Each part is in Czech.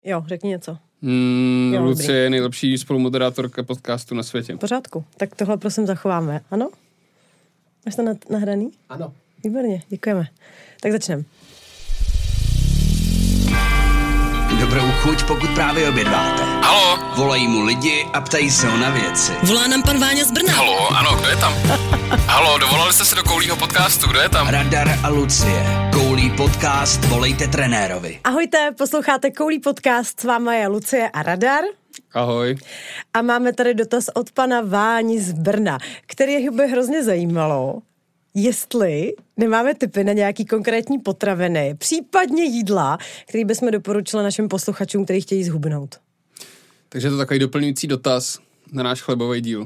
Jo, řekni něco. Lucie je nejlepší spolumoderátorka podcastu na světě. V pořádku. Tak tohle prosím zachováme. Ano? Máš to nahraný? Ano. Výborně, děkujeme. Tak začneme. Dobrou chuť, pokud právě obědváte. Haló? Volají mu lidi a ptají se ho na věci. Volá nám pan Váňa z Brna. Haló, ano, kdo je tam? Haló, dovolali jste se do Koulího podcastu, kdo je tam? Radar a Lucie. Koulí podcast, volejte trenérovi. Ahojte, posloucháte Koulí podcast, s váma je Lucie a Radar. Ahoj. A máme tady dotaz od pana Váni z Brna, který by hrozně zajímalo, jestli nemáme tipy na nějaký konkrétní potraviny, případně jídla, který bychom doporučili našim posluchačům, kteří chtějí zhubnout. Takže to takový doplňující dotaz na náš chlebový díl.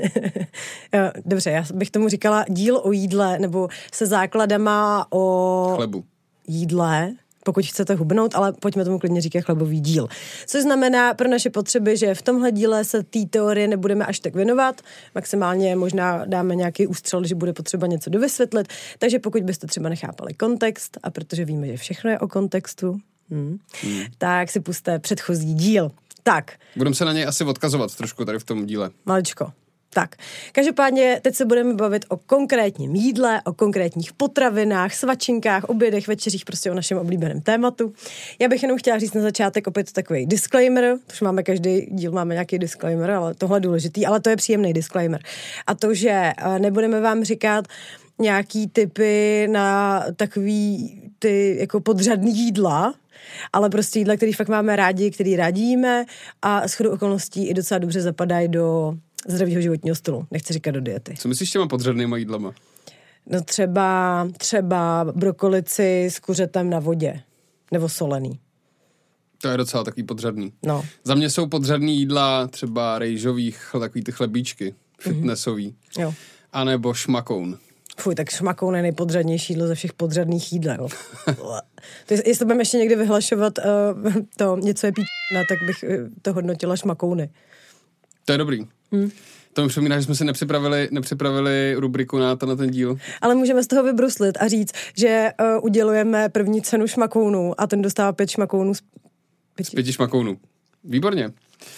Dobře, já bych tomu říkala díl o jídle, nebo se základama o Chlebu. jídle, pokud chcete hubnout, ale pojďme tomu klidně říkat chlebový díl. Což znamená pro naše potřeby, že v tomhle díle se té teorie nebudeme až tak věnovat, maximálně možná dáme nějaký ústřel, že bude potřeba něco dovysvětlit, takže pokud byste třeba nechápali kontext, a protože víme, že všechno je o kontextu, tak si pusťte předchozí díl. Tak. Budeme se na něj asi odkazovat trošku tady v tom díle. Maličko. Tak, každopádně teď se budeme bavit o konkrétním jídle, o konkrétních potravinách, svačinkách, obědech, večeřích, prostě o našem oblíbeném tématu. Já bych jenom chtěla říct na začátek opět takový disclaimer, už máme každý díl, máme nějaký disclaimer, ale tohle je důležitý, ale to je příjemný disclaimer. A to, že nebudeme vám říkat nějaký tipy na takový ty jako podřadný jídla, ale prostě jídla, který fakt máme rádi, který rádi jíme a shodou okolností i docela dobře zapadají do zdravého životního stylu. Nechci říkat do diety. Co myslíš těma podřadnýma jídlama? No třeba brokolici s kuřetem na vodě. Nebo solený. To je docela takový podřadný. No. Za mě jsou podřadný jídla třeba rejžový, takový ty chlebíčky, fitnessový. Jo. A nebo šmakoun. Fuj, tak šmakoun je nejpodřadnější jídlo ze všech podřadných jídel. Jestli budeme ještě někdy vyhlašovat to něco je píčina, tak bych to hodnotila šmakouny. To je dobrý. To mi připomíná, že jsme si nepřipravili rubriku na ten díl. Ale můžeme z toho vybruslit a říct, že udělujeme první cenu šmakounů a ten dostává 5 šmakounů z 5 šmakounů. Výborně.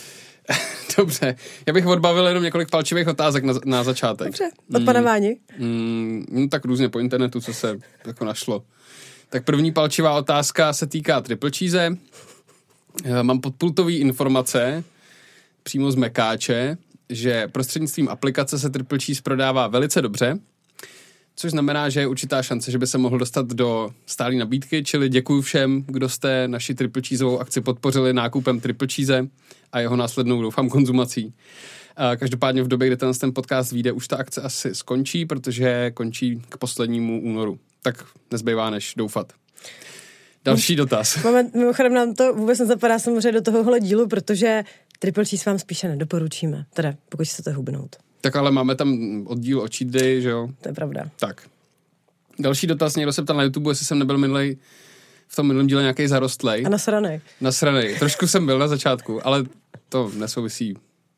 Dobře. Já bych odbavil jenom několik palčivých otázek na začátek. Dobře. Od pana Váni? Tak různě po internetu, co se jako našlo. Tak první palčivá otázka se týká triple cheese. Mám podpultový informace přímo z Mekáče, že prostřednictvím aplikace se triple cheese prodává velice dobře, což znamená, že je určitá šance, že by se mohl dostat do stálé nabídky, čili děkuji všem, kdo jste naši triple cheeseovou akci podpořili nákupem triple cheese a jeho následnou, doufám, konzumací. Každopádně v době, kdy ten podcast vyjde, už ta akce asi skončí, protože končí k poslednímu únoru. Tak nezbývá než doufat. Další dotaz. Mimochodem nám to vůbec nezapadá samozřejmě do tohohle dílu, protože triple cheese vám spíše nedoporučíme. Teda, pokud chcete hubnout. Tak ale máme tam oddíl o cheat day, že jo? To je pravda. Tak. Další dotaz, někdo se ptal na YouTube, jestli jsem nebyl v tom minulém díle nějaký zarostlej. A nasranej. Nasranej. Trošku jsem byl na začátku, ale to nesouvisí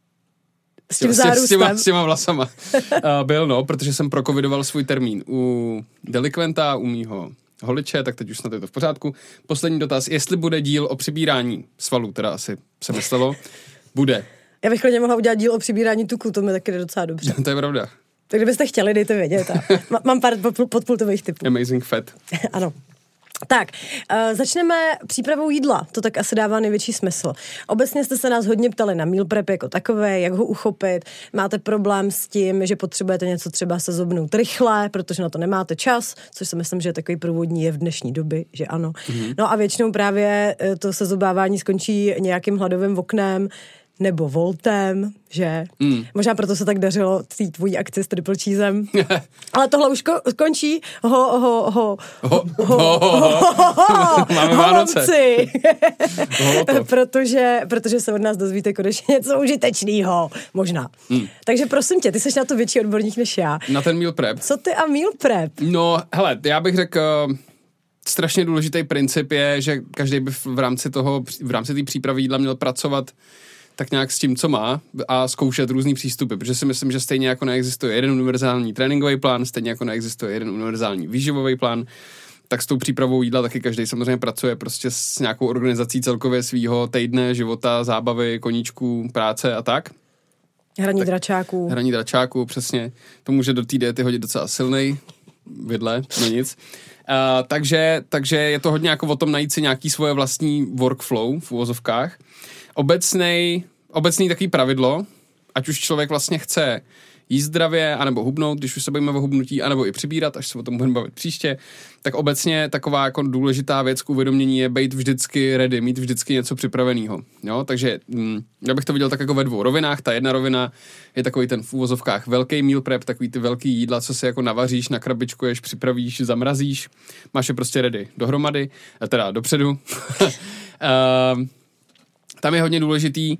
s tím zárůstem. S těma vlasama. Protože jsem procovidoval svůj termín u delikventa, u mýho holiče, tak teď už snad je to v pořádku. Poslední dotaz, jestli bude díl o přibírání svalů, teda asi se myslelo, bude. Já bych klidně mohla udělat díl o přibírání tuku, to mi taky jde docela dobře. To je pravda. Tak kdybyste chtěli, dejte vědět. Mám pár podpultových typů. Amazing fat. Ano. Tak, začneme přípravou jídla, to tak asi dává největší smysl. Obecně jste se nás hodně ptali na meal prep jako takové, jak ho uchopit, máte problém s tím, že potřebujete něco třeba sezobnout rychle, protože na to nemáte čas, což si myslím, že je takový průvodní je v dnešní době, že ano. No a většinou právě to sezobávání skončí nějakým hladovým oknem, nebo voltem, že? Možná proto se tak dařilo té tvojí akci s triple cheesem. Ale tohle už skončí. Máme Vánoce. protože se od nás dozvíte konečně něco užitečného. Možná. Takže prosím tě, ty jsi na to větší odborník než já. Na ten meal prep. Co ty a meal prep? No, hele, já bych řekl, strašně důležitý princip je, že každý by v rámci té přípravy jídla měl pracovat tak nějak s tím, co má a zkoušet různý přístupy, protože si myslím, že stejně jako neexistuje jeden univerzální tréninkový plán, stejně jako neexistuje jeden univerzální výživový plán, tak s tou přípravou jídla taky každý samozřejmě pracuje prostě s nějakou organizací celkově svýho týdne, života, zábavy, koníčků, práce a tak. Hraní dračáků, přesně. To může do té diety hodit docela silnej vidle, no nic. Takže je to hodně jako o tom najít si nějaký svoje vlastní workflow v uvozovkách. Obecný takový pravidlo, ať už člověk vlastně chce jíst zdravě, anebo hubnout, když už se bavíme o hubnutí, anebo i přibírat, až se o tom budeme bavit příště, tak obecně taková jako důležitá věc k uvědomění je být vždycky ready, mít vždycky něco připraveného. Jo? Takže já bych to viděl tak jako ve dvou rovinách. Ta jedna rovina je takový ten v úvozovkách velký meal prep, takový ty velký jídla, co si jako navaříš, nakrabičkuješ, připravíš, zamrazíš, máš je prostě ready dohromady, teda dopředu. Tam je hodně důležitý,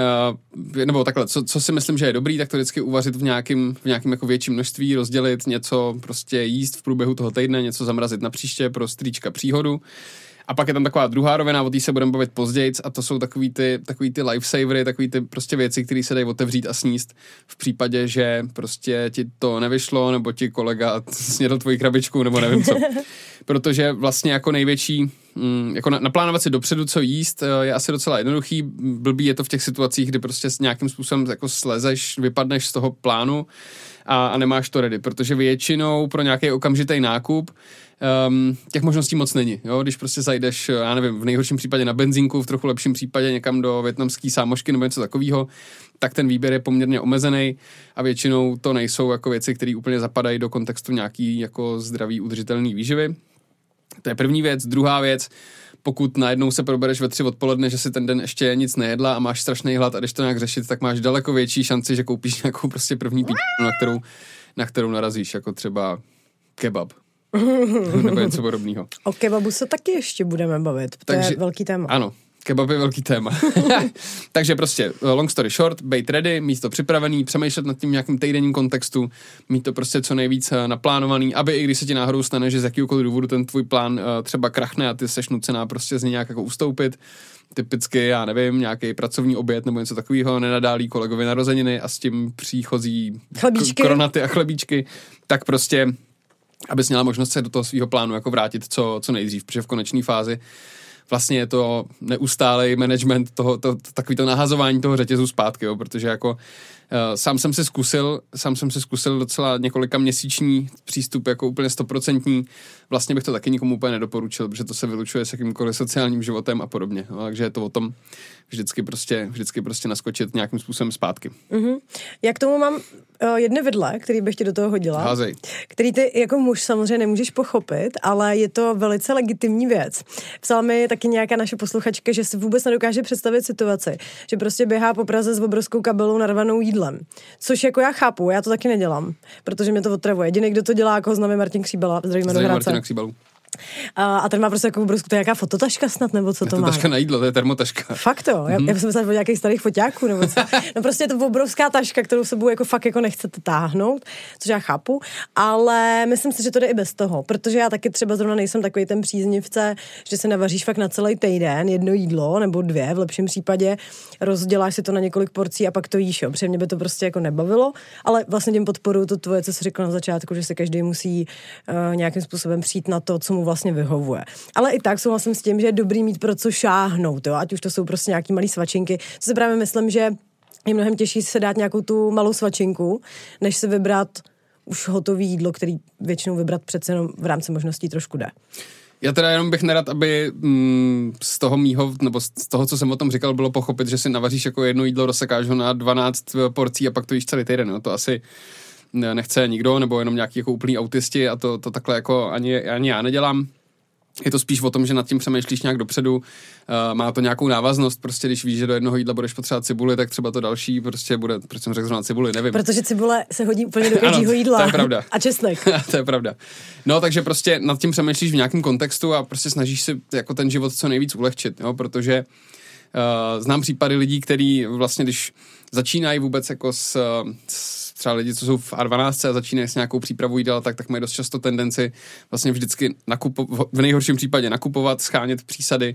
nebo takhle, co si myslím, že je dobrý, tak to vždycky uvařit v nějakým jako větším množství, rozdělit něco, prostě jíst v průběhu toho týdne, něco zamrazit na příště pro strýčka příhodu. A pak je tam taková druhá rovina, o té se budeme bavit později, a to jsou takový ty lifesavery, takový ty prostě věci, které se dají otevřít a sníst v případě, že prostě ti to nevyšlo, nebo ti kolega snědl tvoji krabičku, nebo nevím co. Protože vlastně jako největší, jako naplánovat si dopředu, co jíst, je asi docela jednoduchý. Blbý je to v těch situacích, kdy prostě s nějakým způsobem jako slezeš, vypadneš z toho plánu a nemáš to ready, protože většinou pro nějaký okamžitý nákup těch možností moc není. Jo? Když prostě zajdeš, já nevím, v nejhorším případě na benzínku, v trochu lepším případě někam do vietnamský sámošky nebo něco takového, tak ten výběr je poměrně omezený a většinou to nejsou jako věci, které úplně zapadají do kontextu nějaký jako zdravý, udržitelný výživy. To je první věc. Druhá věc, pokud najednou se probereš ve 3 odpoledne, že si ten den ještě nic nejedla a máš strašný hlad a jdeš to nějak řešit, tak máš daleko větší šanci, že koupíš nějakou prostě první píčku, na kterou narazíš, jako třeba kebab. Nebo něco podobného. O kebabu se taky ještě budeme bavit, to je velký téma. Ano, kebab je velký téma. Takže prostě long story short, být ready, mít to připravený, přemýšlet nad tím nějakým týdenním kontextu, mít to prostě co nejvíc naplánovaný, aby i když se ti náhodou stane, že z jakýkoliv důvodu ten tvůj plán třeba krachne a ty seš nucená prostě z něj nějak jako ustoupit, typicky, já nevím, nějaký pracovní oběd nebo něco takového, nenadálí kolegovi narozeniny a s tím příchozí kronaty a chlebíčky, tak prostě abys měla možnost se do toho svého plánu jako vrátit co nejdřív, protože v konečné fázi vlastně je to neustálej management takový to nahazování toho řetězu zpátky, jo, protože jako sám jsem si zkusil docela několika měsíční přístup jako úplně 100%. Vlastně bych to taky nikomu úplně nedoporučil, protože to se vylučuje s jakýmkoliv sociálním životem a podobně. No, takže je to o tom vždycky prostě naskočit nějakým způsobem zpátky. Mm-hmm. Já k tomu mám jedno vidle, který bych ti do toho hodila. Házej. Který ty jako muž samozřejmě nemůžeš pochopit, ale je to velice legitimní věc. Psala mi taky nějaká naše posluchačka, že si vůbec nedokáže představit situaci, že prostě běhá po Praze s obrovskou kabelou narvanou jídlem. Což jako já chápu, já to taky nedělám, protože mě to otravuje. Jediný, kdo to dělá, jako znamená Martin Kříbala, zdravíme do Hradce. Martina Kříbalu. A ten má prostě jako obrovskou, to je nějaká fototaška snad, nebo co to má? Taška na jídlo, to je termotaška. Fakt to, já jsem myslela o nějakých starých foťáků, nebo co. No prostě je to obrovská taška, kterou sebou jako fakt jako nechcete táhnout, což já chápu, ale myslím si, že to jde i bez toho, protože já taky třeba zrovna nejsem takový ten příznivce, že se navaříš fakt na celý týden jedno jídlo, nebo 2 v lepším případě, rozděláš si to na několik porcí a pak to jíš, jo. Protože mě by to prostě jako nebavilo, ale vlastně tím podporuju to tvoje, co jsi řekla na začátku, že se každý musí nějakým způsobem přijít na to, co mu vlastně vyhovuje. Ale i tak souhlasím s tím, že je dobrý mít pro co šáhnout, jo? Ať už to jsou prostě nějaký malý svačinky. Co si právě myslím, že je mnohem těžší se dát nějakou tu malou svačinku, než si vybrat už hotový jídlo, který většinou vybrat přece jenom v rámci možností trošku jde. Já teda jenom bych nerad, aby z toho mýho, nebo z toho, co jsem o tom říkal, bylo pochopit, že si navaříš jako jedno jídlo, rozsekáš ho na 12 porcí a pak to jíš celý týden. No? To asi nechce nikdo, nebo jenom nějaký jako úplný autisti a to takhle jako ani já nedělám. Je to spíš o tom, že nad tím přemýšlíš nějak dopředu, má to nějakou návaznost, prostě když víš, že do jednoho jídla budeš potřebovat cibuli, tak třeba to další prostě bude, proč jsem řekl zrovna cibuli, nevím. Protože cibule se hodí úplně do každého jídla. To je pravda. A česnek. To je pravda. No, takže prostě nad tím přemýšlíš v nějakém kontextu a prostě snažíš si jako ten život co nejvíc ulehčit, jo, protože znám případy lidí, kteří vlastně, když začínají vůbec jako třeba lidi, co jsou v A12 a začínají s nějakou přípravou jídla, tak mají dost často tendenci vlastně vždycky v nejhorším případě nakupovat, schánět přísady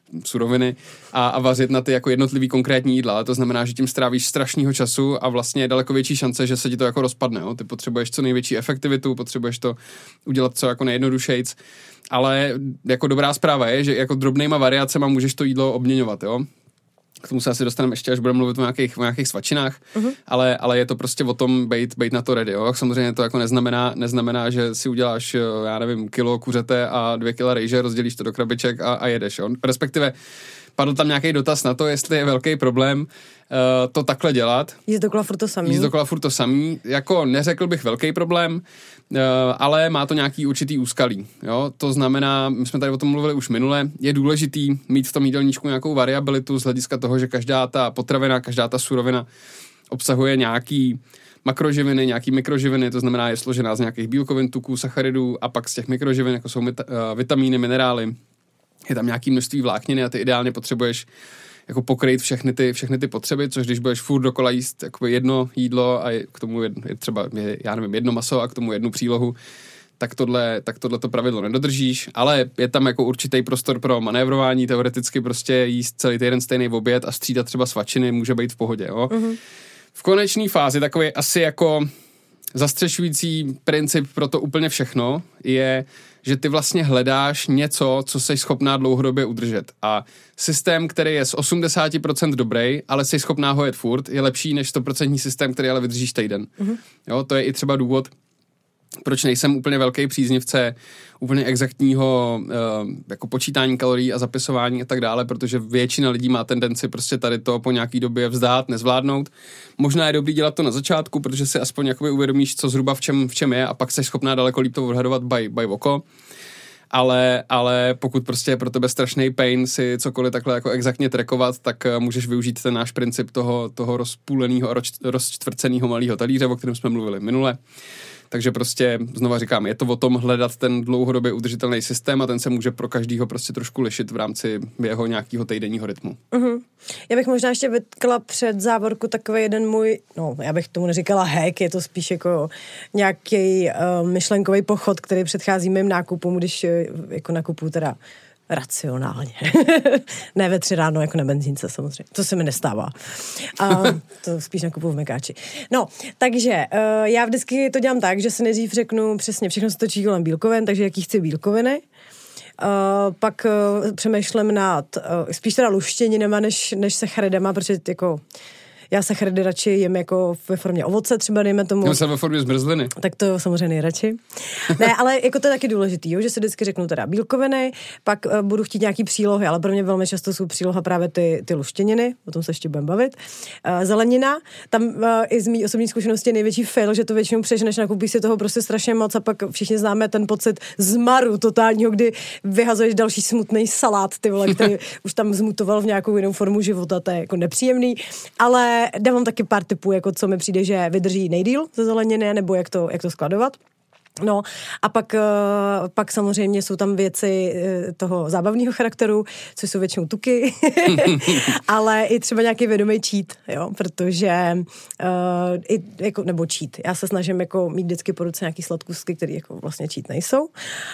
suroviny a vařit na ty jako jednotlivý konkrétní jídla. Ale to znamená, že tím strávíš strašného času a vlastně je daleko větší šance, že se ti to jako rozpadne. Jo? Ty potřebuješ co největší efektivitu, potřebuješ to udělat co jako nejjednodušejc. Ale jako dobrá zpráva je, že jako drobnejma variacema můžeš to jídlo obměňovat, jo. K tomu se asi dostaneme ještě, až budeme mluvit o nějakých svačinách, ale je to prostě o tom být na to ready, jo. Samozřejmě to jako neznamená, že si uděláš, já nevím, kilo kuřete a 2 kila rejže, rozdělíš to do krabiček a jedeš, jo. Respektive padl tam nějaký dotaz na to, jestli je velký problém to takhle dělat. Jíst dokola furt to samý. Jako neřekl bych velký problém, ale má to nějaký určitý úskalí. Jo? To znamená, my jsme tady o tom mluvili už minule, je důležitý mít v tom jídelníčku nějakou variabilitu z hlediska toho, že každá ta potravina, každá ta surovina obsahuje nějaký makroživiny, nějaký mikroživiny, to znamená, je složená z nějakých bílkovin, tuků, sacharidů a pak z těch mikroživin, jako jsou vitamíny, minerály. Je tam nějaké množství vlákniny a ty ideálně potřebuješ jako pokryt všechny ty potřeby, což když budeš furt dokola jíst jako jedno jídlo a k tomu je třeba, já nevím, jedno maso a k tomu jednu přílohu, tak tohleto pravidlo nedodržíš, ale je tam jako určitý prostor pro manévrování, teoreticky prostě jíst celý týden stejný oběd a střídat třeba svačiny může být v pohodě, jo. V konečné fázi takový asi jako zastřešující princip pro to úplně všechno je, že ty vlastně hledáš něco, co jsi schopná dlouhodobě udržet. A systém, který je z 80% dobrý, ale jsi schopná ho jet furt, je lepší než 100% systém, který ale vydržíš týden. Jo, to je i třeba důvod, proč nejsem úplně velký příznivce úplně exaktního jako počítání kalorií a zapisování a tak dále, protože většina lidí má tendenci prostě tady to po nějaký době vzdát, nezvládnout. Možná je dobrý dělat to na začátku, protože si aspoň jakoby uvědomíš, co zhruba v čem je a pak jsi schopná daleko líp to odhadovat by oko. Ale pokud prostě je pro tebe strašný pain si cokoliv takhle jako exaktně trackovat, tak můžeš využít ten náš princip toho rozpůleného a rozčtvrceného malého talíře, o kterém jsme mluvili minule. Takže prostě, znova říkám, je to o tom hledat ten dlouhodobě udržitelný systém a ten se může pro každýho prostě trošku lišit v rámci jeho nějakého týdenního rytmu. Já bych možná ještě vytkla před závorku takový jeden můj, já bych tomu neříkala hack, je to spíš jako nějaký myšlenkový pochod, který předchází mým nákupům, když jako nakupuju teda racionálně. Ne ve 3 ráno, jako na benzínce samozřejmě. To se mi nestává. To spíš nakupuju v Mekáči. No, takže já vždycky to dělám tak, že si nejdřív řeknu přesně, všechno se točí kolem bílkovin, takže jaký chci bílkoviny. Pak přemýšlím nad spíš teda luštěninama, než sacharidama, protože jako já sacharidy radši jim jako ve formě ovoce, třeba dejme tomu. Já jsem ve formě zmrzliny. Tak to samozřejmě nejradši. Ne, ale jako to je taky důležitý, jo, že si vždycky řeknu teda bílkoviny, pak budu chtít nějaký přílohy, ale pro mě velmi často jsou příloha právě ty luštěniny, o tom se ještě budeme bavit. Zelenina, tam i z mý osobní zkušenosti je největší fail, že to většinou přeženeš, nakoupíš si toho prostě strašně moc a pak všichni známe ten pocit zmaru totálního, kdy vyhazuješ další smutný salát, ty vole, který už tam zmutoval v nějakou jinou formu života, to je jako nepříjemný, ale dávám taky pár tipů, jako co mi přijde, že vydrží nejdýl ze zeleniny, nebo jak to skladovat. No a pak samozřejmě jsou tam věci toho zábavného charakteru, což jsou většinou tuky, ale i třeba nějaký vědomý cheat, jo, protože nebo cheat. Já se snažím jako mít vždycky po ruce nějaký sladkusky, které jako vlastně cheat nejsou,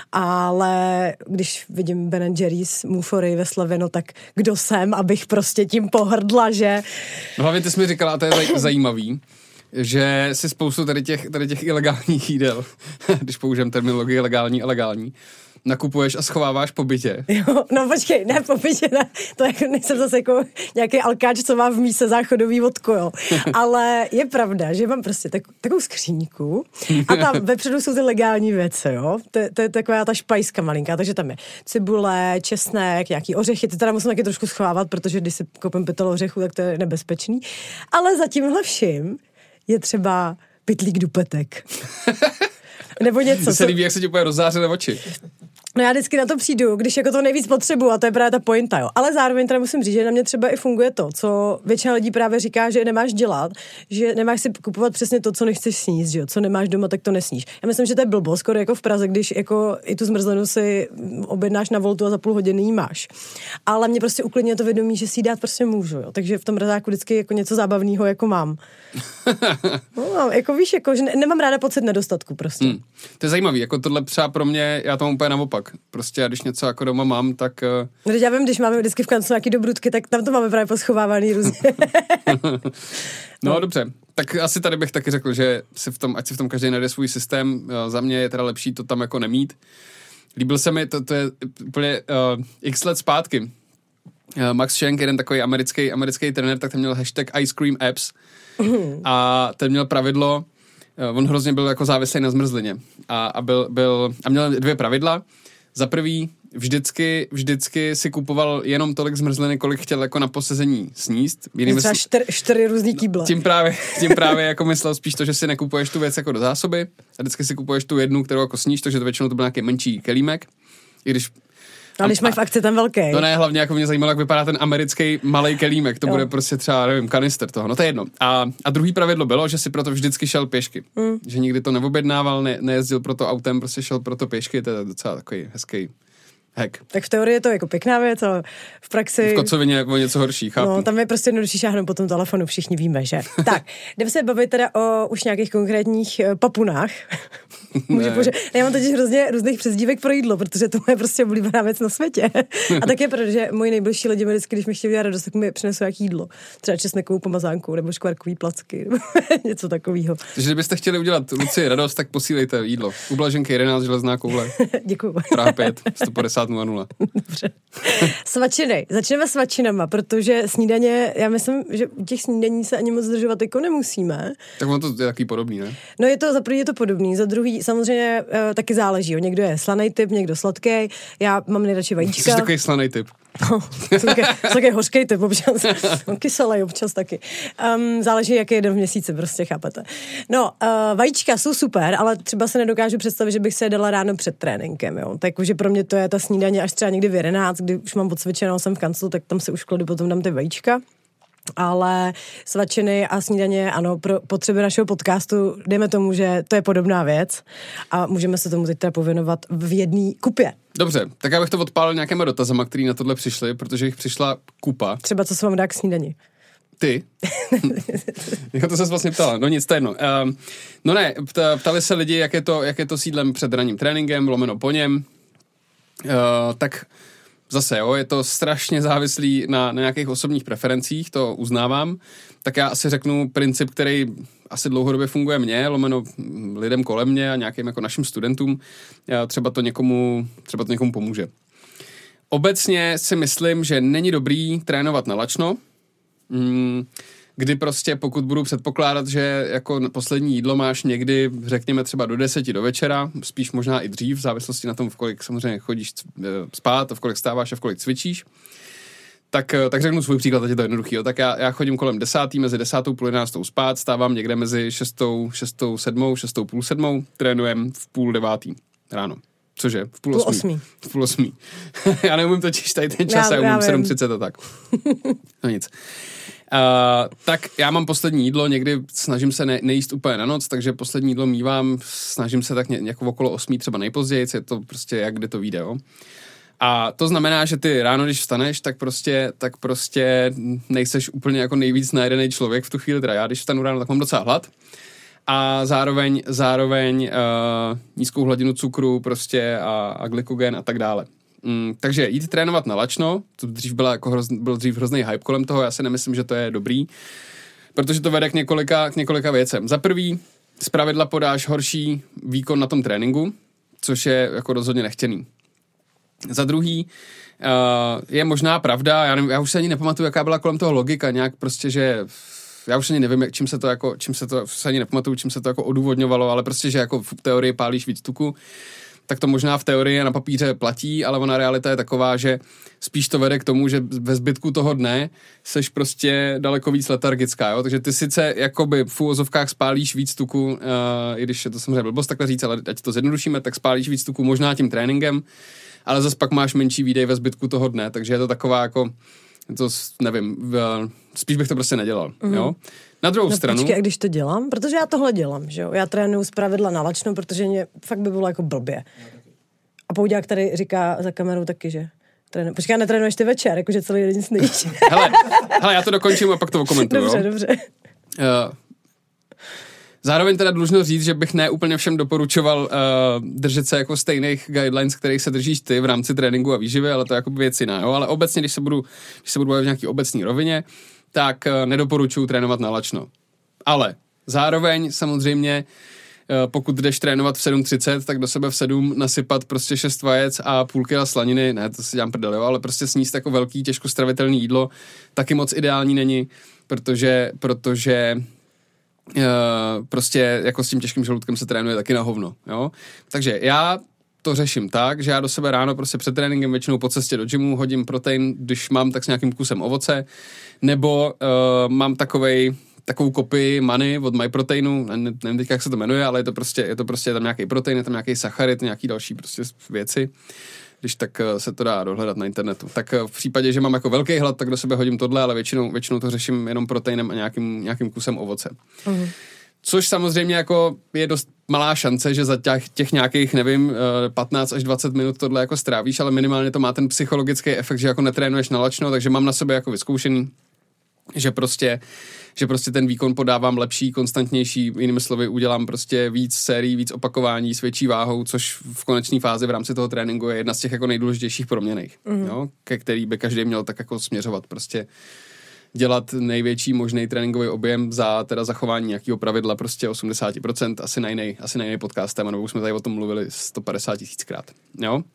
ale když vidím Ben & Jerry's Mufory ve slevě, no tak kdo jsem, abych prostě tím pohrdla, že... No hlavně ty jsi mi říkala, a to je zajímavý, že si spoustu tady těch ilegálních jídel, když použijem terminologii legální, nakupuješ a schováváš po bytě. Jo, no počkej, ne po bytě, ne. To jako nejsem zase jako nějaký alkáč, co má v míse záchodový vodku, jo. Ale je pravda, že mám prostě takovou skříňku a tam vepředu jsou ty legální věci, jo. To je taková ta špajska malinká, takže tam je cibule, česnek, nějaký ořechy, ty teda musím taky trošku schovávat, protože když si koupím pytel ořechů, tak to je nebezpečný. Ale za tímhle vším je třeba pytlík dupetek. Nebo něco. To se líbí, jak se ti úplně rozzářily oči. No já vždycky na to přijdu, když jako to nejvíc potřebuju a to je právě ta pointa, jo. Ale zároveň teda musím říct, že na mě třeba i funguje to, co většina lidí právě říká, že nemáš dělat, že nemáš si kupovat přesně to, co nechceš sníst, že jo. Co nemáš doma, tak to nesníš. Já myslím, že to je blbost, skoro jako v Praze, když jako i tu zmrzlinu si objednáš na Voltu a za půl hodiny jí máš. Ale mě prostě uklidně to vědomí, že si jí dát prostě můžu, jo. Takže v tom mrazáku vždycky jako něco zábavného jako mám. No, jako víš, jako že nemám ráda pocit nedostatku prostě. To je zajímavý, jako tohle třeba pro mě, já to mám úplně naopak. naopak. Prostě já když něco jako doma mám, tak... No, já vím, když máme vždycky v kanclu nějaký dobrutky, tak tam to máme právě poschovávaný různě. No dobře, tak asi tady bych taky řekl, že ať si v tom každý najde svůj systém. Za mě je teda lepší to tam jako nemít. Líbil se mi, to je úplně x let zpátky. Max Schenk, jeden takový americký trenér, tak ten měl hashtag Ice Cream Apps a ten měl pravidlo, on hrozně byl jako závislý na zmrzlině a měl 2 pravidla. Za prvý, vždycky si kupoval jenom tolik zmrzliny, kolik chtěl jako na posezení sníst. Třeba 4 různý kýble. Tím právě jako myslel spíš to, že si nekupuješ tu věc jako do zásoby a vždycky si kupuješ tu jednu, kterou jako sníš, takže to většinou to byl nějaký menší kelímek. I když ale když mají v akci ten velký. No ne, hlavně jako mě zajímalo, jak vypadá ten americký malej kelímek. To bude prostě třeba, nevím, kanister toho. No to je jedno. A druhý pravidlo bylo, že si proto vždycky šel pěšky. Že nikdy to neobjednával, nejezdil proto autem, prostě šel proto pěšky. To je docela takový hezký hack. Tak v teorii je to jako pěkná věc, ale v praxi... V kocovině jako něco horší, chápu. No, tam je prostě jednodušší šáhnout po tom telefonu, všichni víme, že? Tak, jdeme se bavit teda o už nějakých konkrétních papunách. Já mám totiž hrozně různých přezdívek pro jídlo, protože to je prostě oblíbená věc na světě. A také protože moji nejbližší lidi mi vždycky, když mi chtějí udělat radost, tak mi přinesou jaký jídlo. Třeba česnekovou pomazánku nebo škvarkový placky, nebo něco takového. Takže kdybyste chtěli udělat Lucii radost, tak posílejte jídlo. U Blaženky 11 železná koule. Děkuju. Praha 5, 150 00. Dobře. Svačiny. Začneme svačinama, protože snídaně, já myslím, že u těch snídaní se ani moc zdržovat jako nemusíme. Tak ono to je takový podobný, ne? No za první je to podobný, za druhý samozřejmě taky záleží. Někdo je slaný typ, někdo sladký. Já mám nejradši vajíčka. Jsi takový slaný typ. No, jsem takový hořký typ občas. Kyselý občas taky. Záleží, jaký je den v měsíci, prostě chápete. No, vajíčka jsou super, ale třeba se nedokážu představit, že bych se je dala ráno před tréninkem, jo. Takže pro mě to je ta snídaně až třeba někdy v 11, kdy už mám odsvičenou, jsem v kanclu, tak tam se už kladu, potom dám ty vajíčka. Ale svačiny a snídaně, ano, pro potřeby našeho podcastu dejme tomu, že to je podobná věc a můžeme se tomu teď teda pověnovat v jedné kupě. Dobře, tak já bych to odpálil nějakýma dotazama, který na tohle přišli, protože jich přišla kupa. Třeba co se vám dá k snídani. Ty? Jako to ses vlastně ptala, no nic, to je jedno. No ne, ptali se lidi, jak je to s jídlem před ranním tréninkem, lomeno po něm. Tak zase, jo, je to strašně závislý na nějakých osobních preferencích, to uznávám. Tak já asi řeknu princip, který asi dlouhodobě funguje mně, lomeno lidem kolem mě a nějakým jako našim studentům. Třeba to někomu pomůže. Obecně si myslím, že není dobrý trénovat na lačno, kdy prostě pokud budu předpokládat, že jako poslední jídlo máš někdy, řekněme třeba do 10 do večera, spíš možná i dřív, v závislosti na tom, v kolik samozřejmě chodíš spát, v kolik stáváš a v kolik cvičíš, tak řeknu svůj příklad, ať je to jednoduchý. Tak já chodím kolem 10, mezi 10:30 půl 11 spát, stávám někde mezi 6:00, 7:00, 6:30, půl 7:00, trénujem v 7:30 ráno. Cože? V půl 8. V půl 8. Já neumím totiž tady ten čas, já umím 7:30 a tak. No nic. Tak já mám poslední jídlo, někdy snažím se nejíst úplně na noc, takže poslední jídlo mívám, snažím se tak jako okolo 8 třeba nejpozději, je to prostě jak kde to vyjde, jo. A to znamená, že ty ráno, když vstaneš, tak prostě nejseš úplně jako nejvíc najedený člověk v tu chvíli, teda já když vstanu ráno, tak mám docela hlad. A zároveň nízkou hladinu cukru prostě a glykogen a tak dále. Takže jít trénovat na lačno, to dřív byl dřív hrozný hype kolem toho, já si nemyslím, že to je dobrý, protože to vede k několika věcem. Za prvý, zpravidla podáš horší výkon na tom tréninku, což je jako rozhodně nechtěný. Za druhý, je možná pravda, já už se ani nepamatuju, jaká byla kolem toho logika, nějak prostě, že já už ani nevím, čím se to jako odůvodňovalo, ale prostě, že jako v teorii pálíš víc tuku, tak to možná v teorii na papíře platí, ale ona realita je taková, že spíš to vede k tomu, že ve zbytku toho dne seš prostě daleko víc letargická, jo? Takže ty sice jakoby v úvozovkách spálíš víc tuku, i když je to samozřejmě blbost takhle říct, ale ať to zjednodušíme, tak spálíš víc tuku možná tím tréninkem, ale zase pak máš menší výdej ve zbytku toho dne, takže je to taková jako, to nevím, spíš bych to prostě nedělal, jo? Na druhou stranu... Počkej, a když to dělám? Protože já tohle dělám, že jo? Já trénuju zpravidla na lačno, protože mě fakt by bylo jako blbě. A Poudák tady říká za kamerou taky, že... Počkej, netrénuješ ty večer, jakože celý den nic nejíš. Hele, já to dokončím a pak to okomentuju, Dobře. Zároveň teda dlužno říct, že bych ne úplně všem doporučoval držet se jako stejných guidelines, kterých se držíš ty v rámci tréninku a výživy, ale to je jako věc jiná, jo? Ale obecně, když se budu bavit v nějaký obecní rovině, tak nedoporučuji trénovat nalačno. Ale zároveň samozřejmě, pokud jdeš trénovat v 7:30, tak do sebe v 7 nasypat prostě 6 vajec a půl kila slaniny, ne, to si dělám prdel, jo, ale prostě sníst jako velký, těžko stravitelný jídlo taky moc ideální není, protože prostě jako s tím těžkým žaludkem se trénuje taky na hovno, jo. Takže já to řeším tak, že já do sebe ráno prostě před tréninkem většinou po cestě do gymu hodím protein, když mám, tak s nějakým kusem ovoce, nebo mám takovou kopii Money od MyProteinu, nevím teď, jak se to jmenuje, ale je to prostě tam nějaký protein, je tam nějaký sacharid, nějaký další prostě věci, když tak se to dá dohledat na internetu. Tak v případě, že mám jako velký hlad, tak do sebe hodím tohle, ale většinou to řeším jenom proteinem a nějakým kusem ovoce. Mhm. Což samozřejmě jako je dost malá šance, že za těch nějakých, nevím, 15 až 20 minut tohle jako strávíš, ale minimálně to má ten psychologický efekt, že jako netrénuješ nalačno, takže mám na sebe jako vyzkoušený, že prostě ten výkon podávám lepší, konstantnější, jinými slovy udělám prostě víc sérií, víc opakování s větší váhou, což v konečné fázi v rámci toho tréninku je jedna z těch jako nejdůležitějších proměnných, jo, ke který by každý měl tak jako směřovat, prostě dělat největší možný tréninkový objem za teda zachování nějakého pravidla prostě 80%, asi na jiný podcast téma, nebo už jsme tady o tom mluvili 150 000krát, jo.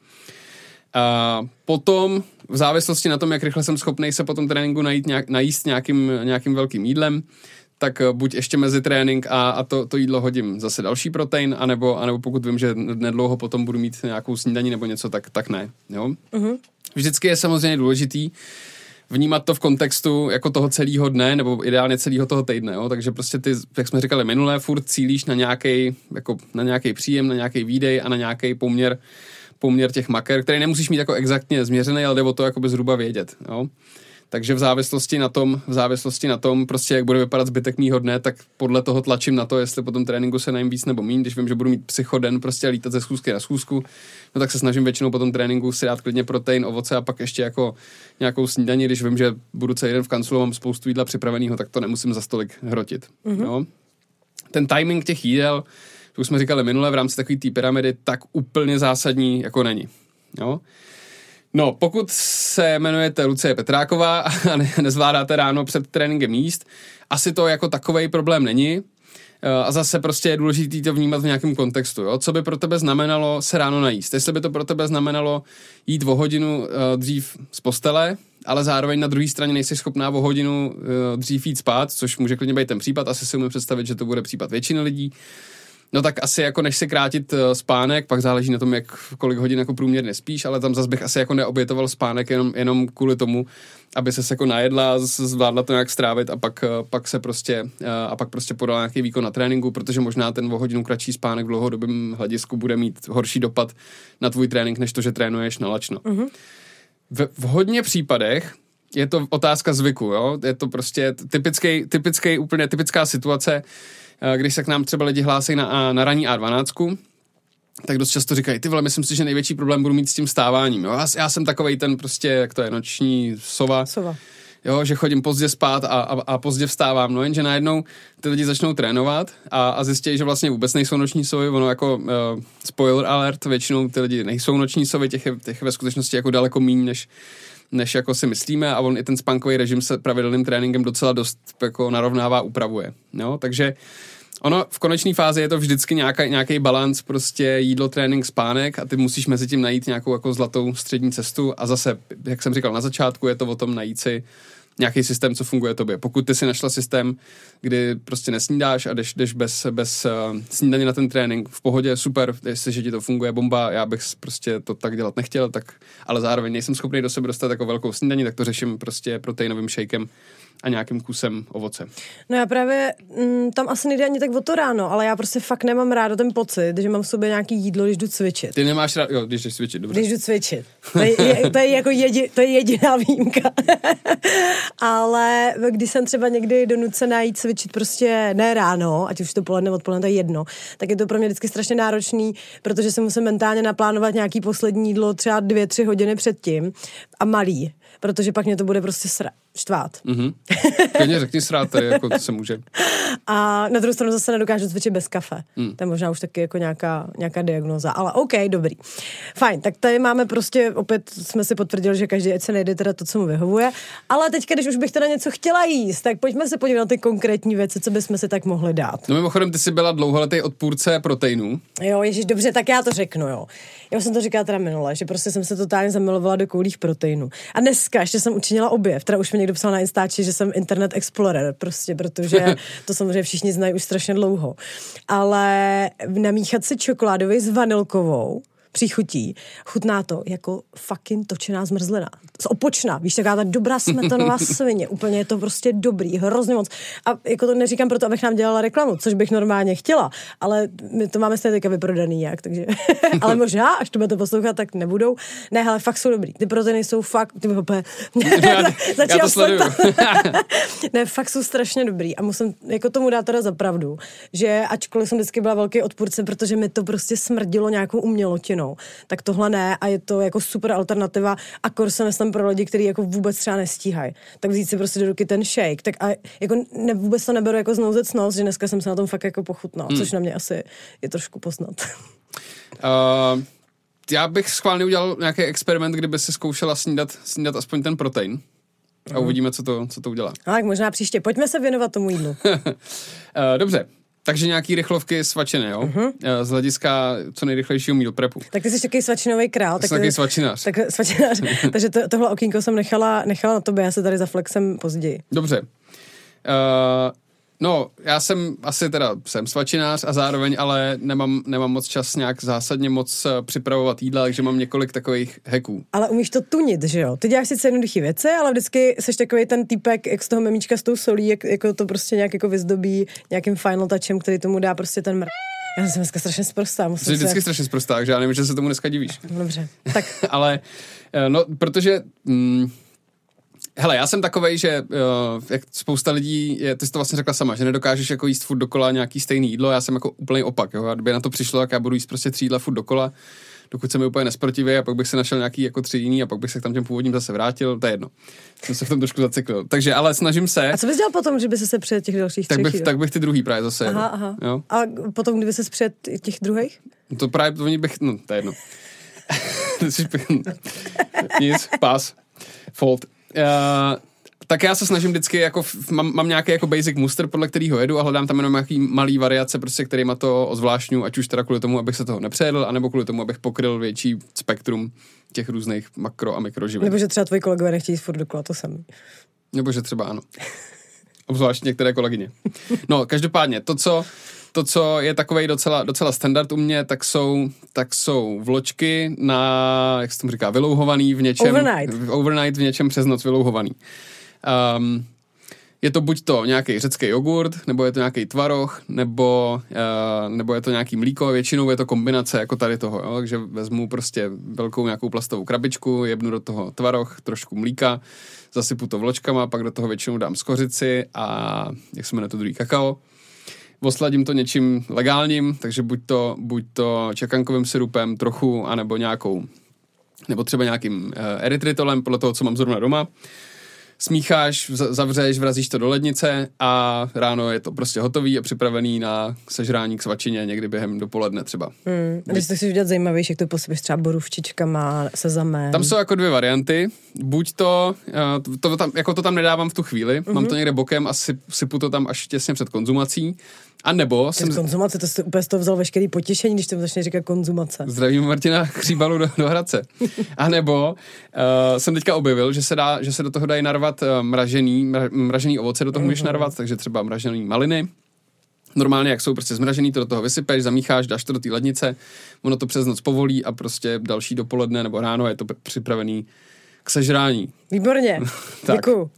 A potom v závislosti na tom, jak rychle jsem schopný se po tom tréninku najíst nějakým velkým jídlem, tak buď ještě mezi trénink a to jídlo hodím zase další protein, anebo pokud vím, že nedlouho potom budu mít nějakou snídaní nebo něco, tak ne. Jo? Uh-huh. Vždycky je samozřejmě důležitý vnímat to v kontextu jako toho celého dne, nebo ideálně celého toho týdne. Jo? Takže prostě ty, jak jsme říkali minule, furt cílíš na nějaký příjem, na nějaký výdej a na nějaký poměr těch maker, který nemusíš mít jako exaktně změřený, ale jde o to jakoby zhruba vědět. Jo? Takže v závislosti na tom, prostě jak bude vypadat zbytek mýho dne, tak podle toho tlačím na to, jestli po tom tréninku se najím víc nebo míň. Když vím, že budu mít psychoden, prostě lítat ze schůzky na schůzku, no tak se snažím většinou po tom tréninku si dát klidně protein, ovoce a pak ještě jako nějakou snídaní. Když vím, že budu celý den v kanclu, mám spoustu jídla připraveného, tak to nemusím za stolik hrotit. Mm-hmm. Jo? Ten timing těch jídel, to už jsme říkali minule, v rámci takové té pyramidy, tak úplně zásadní jako není. Jo? No, pokud se jmenujete Lucie Petráková a nezvládáte ráno před tréninkem jíst, asi to jako takovej problém není. A zase prostě je důležité to vnímat v nějakém kontextu. Jo? Co by pro tebe znamenalo se ráno najíst? Jestli by to pro tebe znamenalo jít o hodinu dřív z postele, ale zároveň na druhé straně nejsi schopná o hodinu dřív jít spát, což může klidně být ten případ, asi si umím představit, že to bude případ většiny lidí. No tak asi jako než si krátit spánek, pak záleží na tom, kolik hodin jako průměrně spíš, ale tam zase bych asi jako neobětoval spánek jenom kvůli tomu, aby se jako najedla, zvládla to nějak strávit a pak prostě podala nějaký výkon na tréninku, protože možná ten o hodinu kratší spánek v dlouhodobém hledisku bude mít horší dopad na tvůj trénink, než to, že trénuješ nalačno. Mm-hmm. V hodně případech je to otázka zvyku, jo? Je to prostě typická situace, když se k nám třeba lidi hlásí na ranní A12, tak dost často říkají, ty vole, myslím si, že největší problém budu mít s tím vstáváním. Jo? Já jsem takovej ten prostě, jak to je, noční sova. Jo, že chodím pozdě spát a pozdě vstávám. No jenže najednou ty lidi začnou trénovat a zjistí, že vlastně vůbec nejsou noční sovy. Ono jako spoiler alert, většinou ty lidi nejsou noční sovy, těch ve skutečnosti jako daleko míň, než jako si myslíme, a on i ten spánkový režim se pravidelným tréninkem docela dost jako narovnává, upravuje. Jo? Takže ono v konečné fázi je to vždycky nějaký balanc, prostě jídlo, trénink, spánek, a ty musíš mezi tím najít nějakou jako zlatou střední cestu, a zase, jak jsem říkal na začátku, je to o tom najít si nějaký systém, co funguje tobě. Pokud ty si našla systém, kdy prostě nesnídáš a jdeš bez snídaně na ten trénink, v pohodě, super, jestli ti to funguje, bomba, já bych prostě to tak dělat nechtěl, ale zároveň nejsem schopný do sebe dostat jako velkou snídaní, tak to řeším prostě proteinovým shakem a nějakým kusem ovoce. No já právě tam asi nejde ani tak o to ráno, ale já prostě fakt nemám ráda ten pocit, že mám v sobě nějaký jídlo, když jdu cvičit. Ty nemáš rád, jo, když jdeš cvičit, dobře. Když jdu cvičit. To je jediná výjimka. Ale když jsem třeba někdy donucená jít cvičit prostě ne ráno, ať už to poledne, odpoledne, to je jedno, tak je to pro mě vždycky strašně náročný, protože si musím mentálně naplánovat nějaký poslední jídlo třeba 2-3 hodiny předtím a malý. protože pak mě to bude prostě štvát. Klidně řekni srát, tady jako to se může. A na druhou stranu zase nedokážu cvičit bez kafe. To je možná už taky jako nějaká diagnóza, ale OK, dobrý. Fajn, tak tady máme prostě, opět jsme si potvrdili, že každý ať se najde teda to, co mu vyhovuje, ale teďka, když už bych teda něco chtěla jíst, tak pojďme se podívat na ty konkrétní věci, co bychom si tak mohli dát. No mimochodem, ty jsi byla dlouholetý odpůrce proteinů. Jo, ježiš, dobře, tak já to řeknu, jo. Já jsem to říkala teda minule, že prostě jsem se totálně zamilovala do koulích proteinů. A dneska ještě jsem učinila objev, teda už mi někdo psal na Instači, že jsem Internet Explorer, prostě, protože to samozřejmě všichni znají už strašně dlouho. Ale namíchat si čokoládový s vanilkovou příchutí, chutná to jako fucking točená zmrzlina. Z opočna, víš, taková ta dobrá smetanová svině, úplně je to prostě dobrý, hrozně moc. A jako to neříkám proto, abych nám dělala reklamu, což bych normálně chtěla, ale my to máme stejně teďka vyprodaný jak, takže, ale možná, až to budete poslouchat, tak nebudou. Ne, hele, fakt jsou dobrý. Ty proteiny jsou fakt, ty úplně, já to sleduju. Ne, fakt jsou strašně dobrý a musím jako tomu dát teda za pravdu, že ačkoliv jsem vždycky byla velký odpůrce, protože mi to prostě smrdilo nějakou umělotinou, tak tohle ne a je to jako super alternativa a kor se myslím pro lidi, kteří jako vůbec třeba nestíhají. Tak vzít si prostě do ruky ten shake, tak a jako vůbec to neberu jako znouzec nos, že dneska jsem se na tom fakt jako pochutnala, což na mě asi je trošku poznat. Já bych schválně udělal nějaký experiment, kdyby si zkoušela snídat aspoň ten protein. A uvidíme, co to udělá. Tak možná příště. Pojďme se věnovat tomu jídlu. Dobře. Takže nějaký rychlovky svačiny, jo? Z hlediska co nejrychlejšího meal prepu. Tak ty jsi takový svačinový král. Jsem takový svačinář. Tak svačinář. Takže tohle okýnko jsem nechala na tobě, já se tady zaflexem později. Dobře. No, já jsem svačinář a zároveň ale nemám moc čas nějak zásadně moc připravovat jídla, takže mám několik takových hacků. Ale umíš to tunit, že jo? Ty děláš sice jednoduché věci, ale vždycky seš takový ten týpek, jak z toho memíčka s tou solí, jak jako to prostě nějak jako vyzdobí nějakým final touchem, který tomu dá prostě ten Já jsem dneska strašně sprostá. Jsi vždycky strašně sprostá, takže já nevím, že se tomu dneska divíš. Dobře, tak. Ale, no, protože... Hele, já jsem takovej, že jak spousta lidí, ty jsi to vlastně řekla sama, že nedokážeš jako jíst furt dokola nějaký stejný jídlo, já jsem jako úplný opak, jo, a kdyby na to přišlo, tak já budu jíst prostě 3 jídla furt dokola, dokud se mi úplně nesprotiví a pak bych se našel nějaký jako 3 jiný a pak bych se k tam těm původním zase vrátil, to je jedno. Jsem se v tom trošku zacyklil. Takže, ale snažím se. A co bys dělal potom, kdyby se před těch dalších 3? Tak bych ty druhý právě zase. Aha. Jo? A potom, kdyby se před těch druhých? To právě oni bych, no, to je jedno. Nic, pass, fold. Tak já se snažím vždycky, jako mám nějaký jako basic muster, podle kterého jedu a hledám tam jenom nějaký malý variace, prostě kterýma to ozvláštňu, ať už teda kvůli tomu, abych se toho nepřejedl, anebo kvůli tomu, abych pokryl větší spektrum těch různých makro a mikroživin. Nebo že třeba tvoji kolegové nechtějí furt dokola to samý. Nebo že třeba ano. Obzvlášť některé kolegyně. No, každopádně, to, co je takovej docela standard u mě, tak jsou vločky na, jak se tomu říká, vylouhovaný v něčem. Overnight v něčem přes noc vylouhovaný. Je to buď to nějaký řecký jogurt, nebo je to nějaký tvaroh, nebo je to nějaký mlíko, většinou je to kombinace jako tady toho, jo? Takže vezmu prostě velkou nějakou plastovou krabičku, jebnu do toho tvaroh, trošku mlíka, zasypu to vločkama, pak do toho většinou dám skořici a jak se jmenuje to druhý kakao. Osladím to něčím legálním, takže buď to čekankovým syrupem trochu, nebo třeba nějakým erytritolem, podle toho, co mám zrovna doma. Smícháš, zavřeš, vrazíš to do lednice a ráno je to prostě hotový a připravený na sežrání k svačině někdy během dopoledne třeba. Když to chceš udělat zajímavější, jak to posypeš třeba borůvčičkama, sezamem. Tam jsou jako 2 varianty. Buď to tam nedávám v tu chvíli, mám to někde bokem a sypu to tam až těsně před konzumací. A nebo konzumace, to jsi úplně z toho vzal veškerý potěšení, když to začne říkat konzumace. Zdravím Martina Chříbalu do Hradce. A nebo jsem teďka objevil, že se do toho dají narvat mražený ovoce, do toho můžeš narvat, takže třeba mražený maliny. Normálně, jak jsou prostě zmražený, to do toho vysypeš, zamícháš, dáš to do té lednice, ono to přes noc povolí a prostě další dopoledne nebo ráno je to připravený k sežrání. Výborně, děkuju.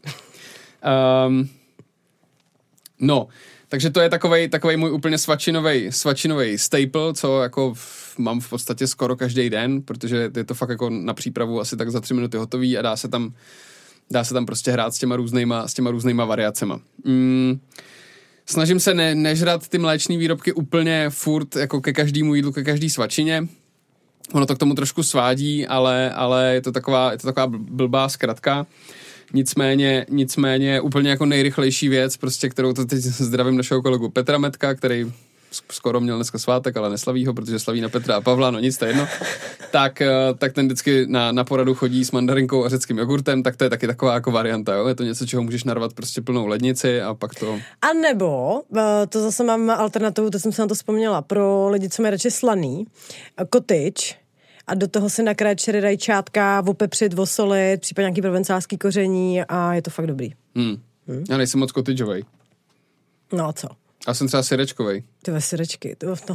No, takže to je takovej můj úplně svačinovej staple, co jako mám v podstatě skoro každý den, protože je to fakt jako na přípravu asi tak za 3 minuty hotový a dá se tam prostě hrát s těma různýma variacema. Snažím se nežrat ty mléčné výrobky úplně furt jako ke každému jídlu, ke každý svačině. Ono to k tomu trošku svádí, ale je to taková blbá zkratka. Nicméně úplně jako nejrychlejší věc, prostě, kterou to teď zdravím našeho kolegu Petra Metka, který skoro měl dneska svátek, ale neslaví ho, protože slaví na Petra a Pavla, no nic, to je jedno. Tak ten vždycky na poradu chodí s mandarinkou a řeckým jogurtem, tak to je taky taková jako varianta, jo? Je to něco, čeho můžeš narvat prostě plnou lednici a pak to... A nebo, to zase mám alternativu, to jsem se na to vzpomněla, pro lidi, co mají radši slaný, kotyč, a do toho si nakrájet čery rajčátka, opepřit, osolit, případně nějaký provencálský koření a je to fakt dobrý. Já nejsem moc kotyčovej. No a co? Já jsem třeba syrečkovej. Ty ve syrečky, no.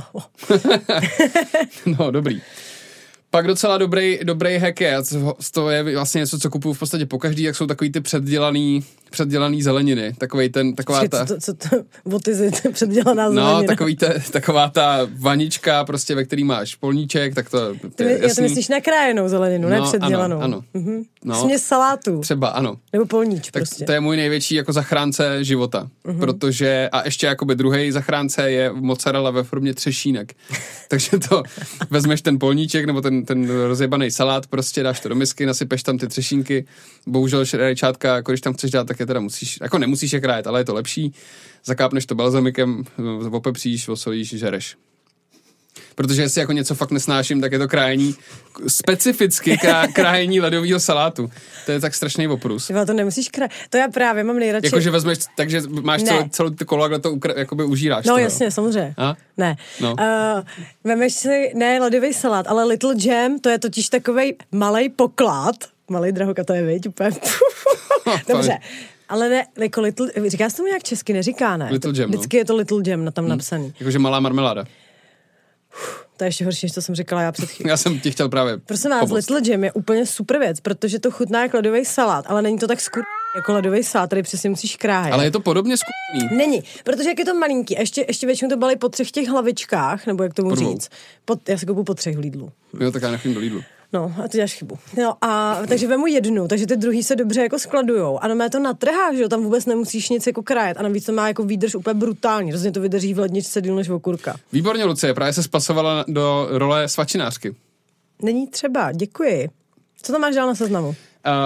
No, dobrý. Pak docela dobrý hack je, to je vlastně něco, co kupuju v podstatě pokaždý, jak jsou takový ty předdělaný zeleniny. What is it? Předdělaná zelenina. No, taková ta vanička, prostě, ve který máš polníček, tak to je jasný. Já to myslíš nakrájenou zeleninu, ne předdělanou. Ano. No. Směs salátu. Třeba, ano. Nebo polníč tak prostě. To je můj největší jako zachránce života, protože, a ještě jakoby druhý zachránce je mozzarella ve formě třešínek. Takže to vezmeš ten polníček nebo ten rozjebaný salát, prostě dáš to do misky, nasypeš tam ty třešínky, bohužel rajčátka, jako když tam chceš dát, tak je teda musíš, jako nemusíš je krájet, ale je to lepší, zakápneš to balzamikem, opepříš, osolíš, žereš. Protože jestli jako něco fakt nesnáším, tak je to krájení, specificky krájení ledového salátu. To je tak strašný oprus. To nemusíš krájet. To já právě mám nejradši. Jakože vezmeš, takže máš celou ty kolo, kde to jakoby užíráš. No toho. jasně, samozřejmě. A? Ne. No. Vemeš si, ne ledový salát, ale Little Jam, to je totiž takovej malej poklad. Malej drahoka, to je, viď, úplně. Dobře. Ale ne, jako říká se tomu nějak česky, neříká, ne? Little Jam, vždycky je to Little Jam tam napsaný. Jakože malá marmeláda. To je ještě horší, než to jsem říkala já před chvílí. Já jsem ti chtěl právě Prosím vás, Little Jam je úplně super věc, protože to chutná jako ledový salát, ale není to tak jako ledový salát, tady přesně musíš krájet. Ale je to podobně skutný. Není, protože jak je to malinký, ještě většinou to balí po 3 těch hlavičkách, nebo jak tomu říct. Já si koupu po 3 v Lidlu. Jo, tak já nechím do Lidlu. No, a ty děláš chybu. No a takže vemu jednu, takže ty druhý se dobře jako skladujou. A no to natrháš, že jo, tam vůbec nemusíš nic jako krájet. A navíc to má jako výdrž úplně brutální. Rozhodně to vydrží v ledničce díl než okurka. Výborně, Lucie, právě se spasovala do role svačinářky. Není třeba, děkuji. Co tam máš dál na seznamu?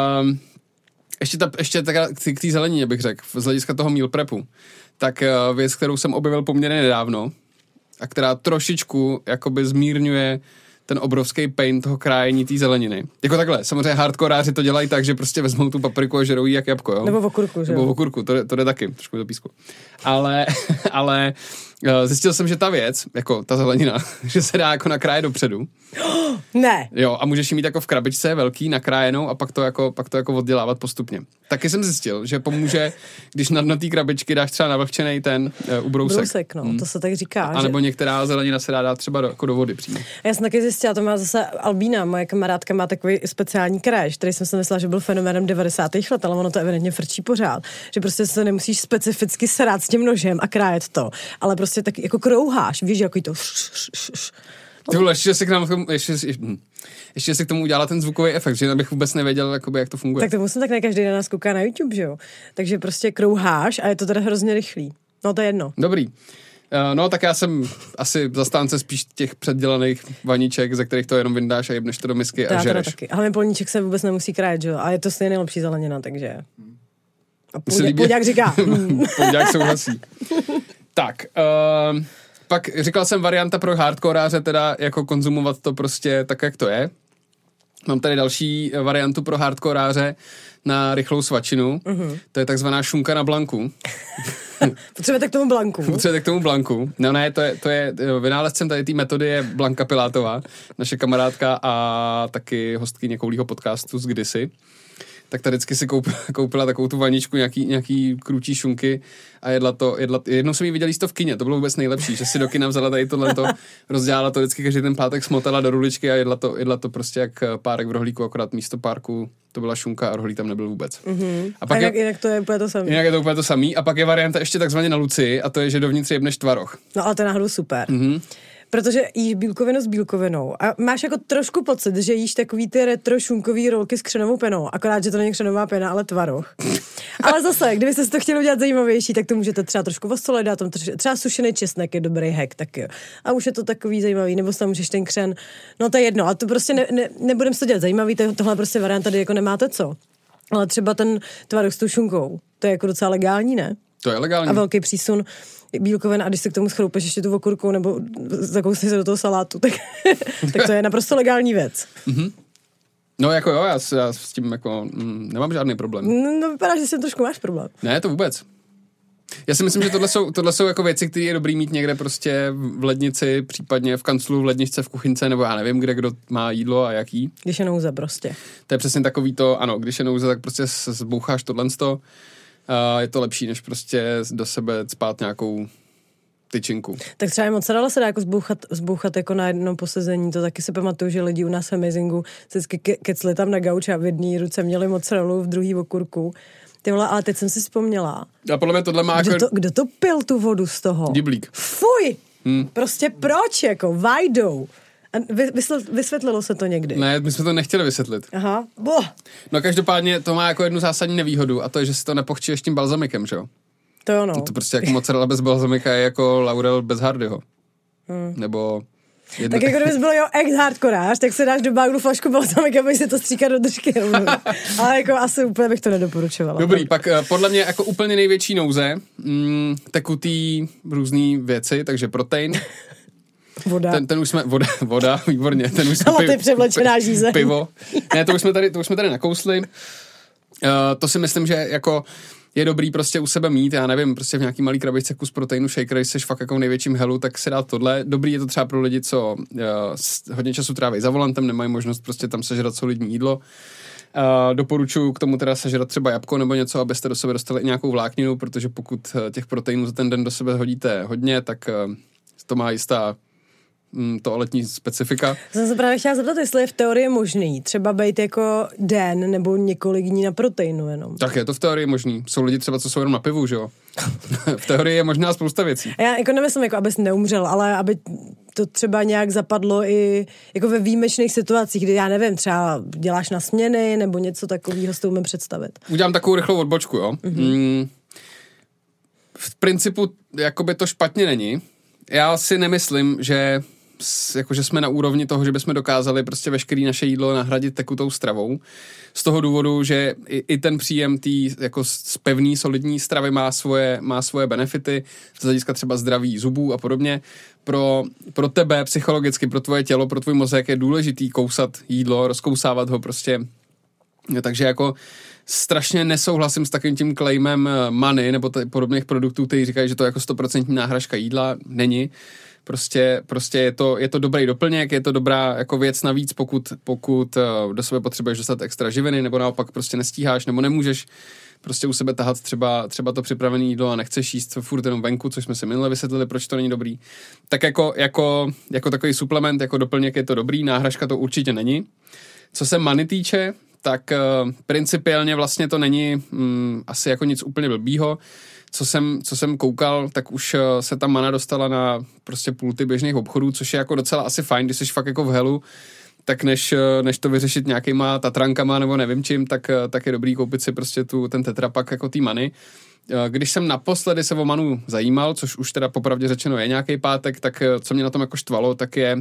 Ještě k té zelenině bych řekl, z hlediska toho meal prepu. Tak věc, kterou jsem objevil poměrně nedávno a která trošičku jakoby zmírňuje ten obrovský pain toho krájení té zeleniny. Jako takhle, samozřejmě hardkoráři to dělají tak, že prostě vezmou tu papriku a žerou jí jak jabko, jo? Nebo okurku, že jo? Nebo okurku, to jde taky, trošku do písku. Ale zjistil jsem, že ta věc, jako ta zelenina, že se dá jako nakrájet dopředu. Ne. Jo, a můžeš ji mít jako v krabičce velký, nakrájenou a pak to jako oddělávat postupně. Taky jsem zjistil, že pomůže, když na dno té krabičky dáš třeba navlhčenej ten ubrousek. Ubrousek, no, to se tak říká. A nebo některá zelenina se dát třeba do vody přímo. Já jsem taky zjistila, to má zase Albína, moje kamarádka má takový speciální kréš, který jsem si myslela, že byl fenoménem 90. let, ale ono to evidentně frčí pořád. Že prostě se nemusíš specificky srát s tím nožem a krájet to, ale prostě tak jako krouháš, víš, jako to. Ty vole, ještě si k tomu udělala ten zvukový efekt, že bych vůbec nevěděl, jakoby, jak to funguje. Tak to musím tak ne každý den nás kouká na YouTube, že jo? Takže prostě krouháš a je to teda hrozně rychlý. No to je jedno. Dobrý. No tak já jsem asi zastánce spíš těch předdělaných vaniček, ze kterých to jenom vyndáš a jebneš to do misky a žereš. Taky. Ale polníček se vůbec nemusí krájet, že jo? A je to stejně nejlepší zelenina, takže... A půďák říká. Půďák souhlasí. Tak, pak říkal jsem varianta pro hardkoráře, teda jako konzumovat to prostě tak, jak to je. Mám tady další variantu pro hardkoráře na rychlou svačinu. To je takzvaná šunka na blanku. Potřebujete k tomu blanku. No ne, to je vynálezcem tady té metody je Blanka Pilátová, naše kamarádka a taky hostkyně Koulího podcastu z kdysi. Tak ta vždycky si koupila takovou tu vaničku, nějaký krůčí šunky a jedla to. Jednou jsem jí viděl jíst to v kině, to bylo vůbec nejlepší, že si do kina vzala tady tohleto, rozdělala to vždycky každý ten pátek, smotala do ruličky a jedla to prostě jak párek v rohlíku, akorát místo párku to byla šunka a rohlík tam nebyl vůbec. A pak jinak to je úplně to samé. Jinak je to úplně to samý a pak je varianta ještě takzvaně na Lucii a to je, že dovnitř jebneš tvaroh. No ale to je náhodou super. protože jíš bílkovinu s bílkovinou a máš jako trošku pocit, že jíš takový ty retro šunkový rolky s křenovou penou, akorát, že to není křenová pena, ale tvaroh. Ale zase, kdybyste si to chtěli udělat zajímavější, tak to můžete třeba trošku vosolit, dát tam třeba sušený česnek je dobrý hack, tak jo. A už je to takový zajímavý, nebo tam můžeš ten křen, no to je jedno, ale to prostě nebudem si to dělat zajímavý, tohle prostě variant tady jako nemáte co. Ale třeba ten tvaroh s tou šunkou, to je jako docela legální, ne? To je legální. A velký přísun bílkovin a když se k tomu schroupeš ještě tu okurkou nebo zakousneš se do toho salátu, tak to je naprosto legální věc. Mm-hmm. No jako jo, já s tím jako nemám žádný problém. No vypadá, že si trošku máš problém. Ne, to vůbec. Já si myslím, že tohle jsou jako věci, které je dobrý mít někde prostě v lednici, případně v kanclu, v ledničce, v kuchynce, nebo já nevím, kde kdo má jídlo a jaký. Když je nouze prostě. To je přesně takový to, ano, když je nouze, tak prostě zboucháš tohleto. Je to lepší, než prostě do sebe cpát nějakou tyčinku. Tak třeba mozzarella se dá jako zbouchat jako na jednom posezení, to taky si pamatuju, že lidi u nás v Amazingu se kecli tam na gauč a v jedné ruce měli mozzarellu, v druhý okurku. Ty vole, ale teď jsem si vzpomněla. A podle mě tohle má Kdo to pil tu vodu z toho? Diblík. Fuj! Prostě proč, jako, vajdou? A vysvětlilo se to někdy? Ne, my jsme to nechtěli vysvětlit. Aha. No každopádně to má jako jednu zásadní nevýhodu a to je, že si to nepochčíš tím balzamikem, že jo? To jo, no. To prostě jako mozzarella bez balzamika je jako laurel bez Hardyho. Nebo... Tak jako kdybys byl ex-hardkorář, tak se dáš do baglu flašku balzamika, aby si to stříkat do držky. Ale jako asi úplně bych to nedoporučovala. Dobrý, pak podle mě jako úplně největší nouze, tekutý různý věci, takže protein. Voda. Ten už jsme, voda, výborně. Ten už jsme ty převlečená žízeň. Pivo. Ne, to už jsme tady nakousli. To si myslím, že jako je dobrý prostě u sebe mít, já nevím, prostě v nějaký malý krabičce kus proteinu, shaker, když seš fakt jako v největším helu, tak si dát tohle. Dobrý je to třeba pro lidi, co hodně času tráví za volantem, nemají možnost prostě tam sežrat solidní jídlo. Doporučuji k tomu teda sežrat třeba jabko nebo něco, abyste do sebe dostali i nějakou vlákninu, protože pokud těch proteinů za ten den do sebe hodíte hodně, tak to má jistá toaletní specifika. Jsem se právě chtěla zeptat, jestli je v teorii možný třeba být jako den nebo několik dní na proteinu jenom. Tak je to v teorii možný. Jsou lidi třeba, co jsou jenom na pivu, že jo? V teorii je možná spousta věcí. Já jako nemyslím, jako abys neumřel, ale aby to třeba nějak zapadlo i jako ve výjimečných situacích, kdy já nevím, třeba děláš na směny nebo něco takového si to umím představit. Udělám takovou rychlou odbočku, jo? V principu jakoby to špatně není. Já si nemyslím, že jsme na úrovni toho, že bychom dokázali prostě veškeré naše jídlo nahradit tekutou stravou. Z toho důvodu, že i ten příjem té jako z pevný, solidní stravy má svoje benefity, z hlediska třeba zdraví zubů a podobně. Pro tebe psychologicky, pro tvoje tělo, pro tvůj mozek je důležitý kousat jídlo, rozkousávat ho prostě. Takže jako strašně nesouhlasím s takovým tím claimem money nebo podobných produktů, kteří říkají, že to je jako 100% náhražka jídla. Není. Prostě je to dobrý doplněk, je to dobrá jako věc navíc, pokud do sebe potřebuješ dostat extra živiny, nebo naopak prostě nestíháš, nebo nemůžeš prostě u sebe tahat třeba to připravené jídlo a nechceš jíst furt jenom venku, což jsme si minule vysvětlili, proč to není dobrý. Tak jako takový suplement, jako doplněk je to dobrý, náhražka to určitě není. Co se money týče, tak principiálně vlastně to není asi jako nic úplně blbýho. Co jsem koukal, tak už se ta mana dostala na prostě pulty běžných obchodů, což je jako docela asi fajn, když jsi fakt jako v helu, tak než to vyřešit nějakýma tatrankama nebo nevím čím, tak je dobrý koupit si prostě ten tetrapak jako tý many. Když jsem naposledy se o manu zajímal, což už teda popravdě řečeno je nějaký pátek, tak co mě na tom jako štvalo, tak je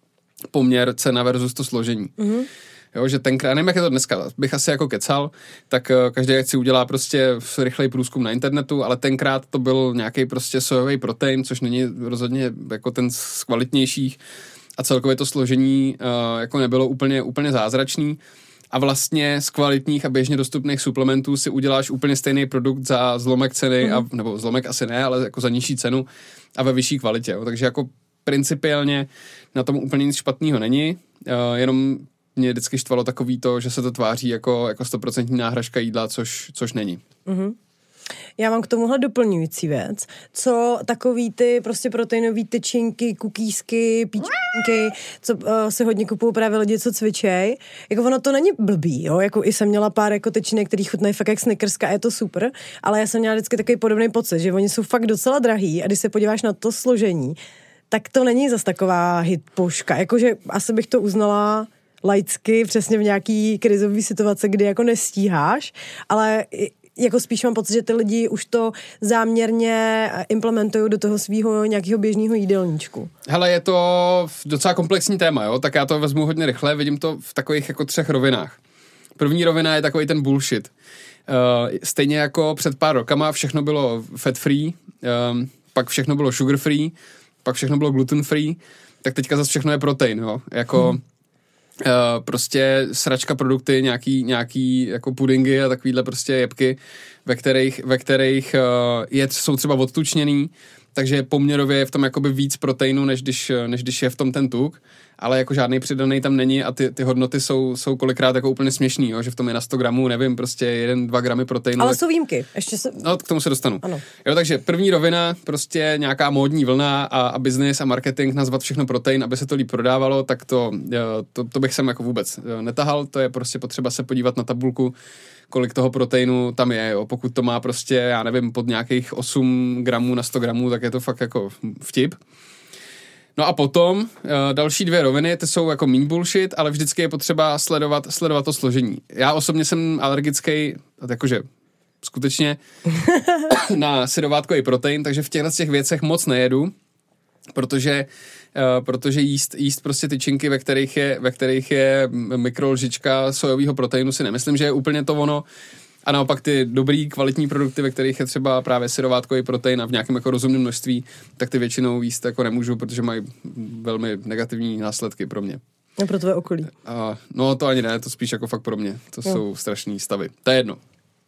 poměr cena versus to složení. Mm-hmm. Jo, že tenkrát, nevím, jak je to dneska, bych asi jako kecal, tak každý si udělá prostě rychlej průzkum na internetu, ale tenkrát to byl nějaký prostě sojový protein, což není rozhodně jako ten z kvalitnějších a celkově to složení jako nebylo úplně zázračný. A vlastně z kvalitních a běžně dostupných suplementů si uděláš úplně stejný produkt za zlomek ceny, nebo zlomek asi ne, ale jako za nižší cenu a ve vyšší kvalitě. Jo. Takže jako principiálně na tom úplně nic špatného není, jenom mě vždycky štvalo takový to, že se to tváří jako 100% náhražka jídla, což není. Mm-hmm. Já mám k tomuhle doplňující věc. Co takový ty prostě proteinový tyčinky, kukísky, píčinky, co se hodně kupují právě lidi, co cvičej. Jako ono to není blbý, jo? Jako i jsem měla pár jako tyčinek, který chutnají fakt jak Snickerska, je to super, ale já jsem měla vždycky takový podobný pocit, že oni jsou fakt docela drahý a když se podíváš na to složení, tak to není zas taková hitpuška. Jakože asi bych to uznala laicky, přesně v nějaký krizový situace, kdy jako nestíháš, ale jako spíš mám pocit, že ty lidi už to záměrně implementují do toho svého nějakého běžného jídelníčku. Hele, je to docela komplexní téma, jo? Tak já to vezmu hodně rychle, vidím to v takových jako 3 rovinách. První rovina je takový ten bullshit. Stejně jako před pár rokama všechno bylo fat free, pak všechno bylo sugar free, pak všechno bylo gluten free, tak teďka zase všechno je protein, jo? Jako prostě sračka produkty, nějaký jako pudingy a takovýhle prostě jebky, ve kterých jsou třeba odtučněný, takže poměrově je v tom jakoby víc proteinu, než když je v tom ten tuk, ale jako žádný přidaný tam není a ty hodnoty jsou kolikrát jako úplně směšný, jo? Že v tom je na 100 gramů, nevím, prostě 1-2 gramy proteinu. Ale tak... jsou výjimky. No, k tomu se dostanu. Ano. Jo, takže první rovina, prostě nějaká módní vlna a business a marketing, nazvat všechno protein, aby se to líp prodávalo, tak to bych sem jako vůbec netahal, to je prostě potřeba se podívat na tabulku, kolik toho proteinu tam je, jo. Pokud to má prostě, já nevím, pod nějakých 8 gramů na 100 gramů, tak je to fakt jako vtip. No a potom další 2 roviny, ty jsou jako mean bullshit, ale vždycky je potřeba sledovat to složení. Já osobně jsem alergický, jakože skutečně na syrovátkový protein, takže v těchto věcech moc nejedu, protože jíst prostě tyčinky, ve kterých je mikrolžička sojového proteinu, si nemyslím, že je úplně to ono. A naopak ty dobrý, kvalitní produkty, ve kterých je třeba právě syrovátkový protein a v nějakém jako rozumném množství, tak ty většinou jíst jako nemůžu, protože mají velmi negativní následky pro mě. A pro tvoje okolí. No to ani ne, to spíš jako fakt pro mě. To jsou strašný stavy. To je jedno.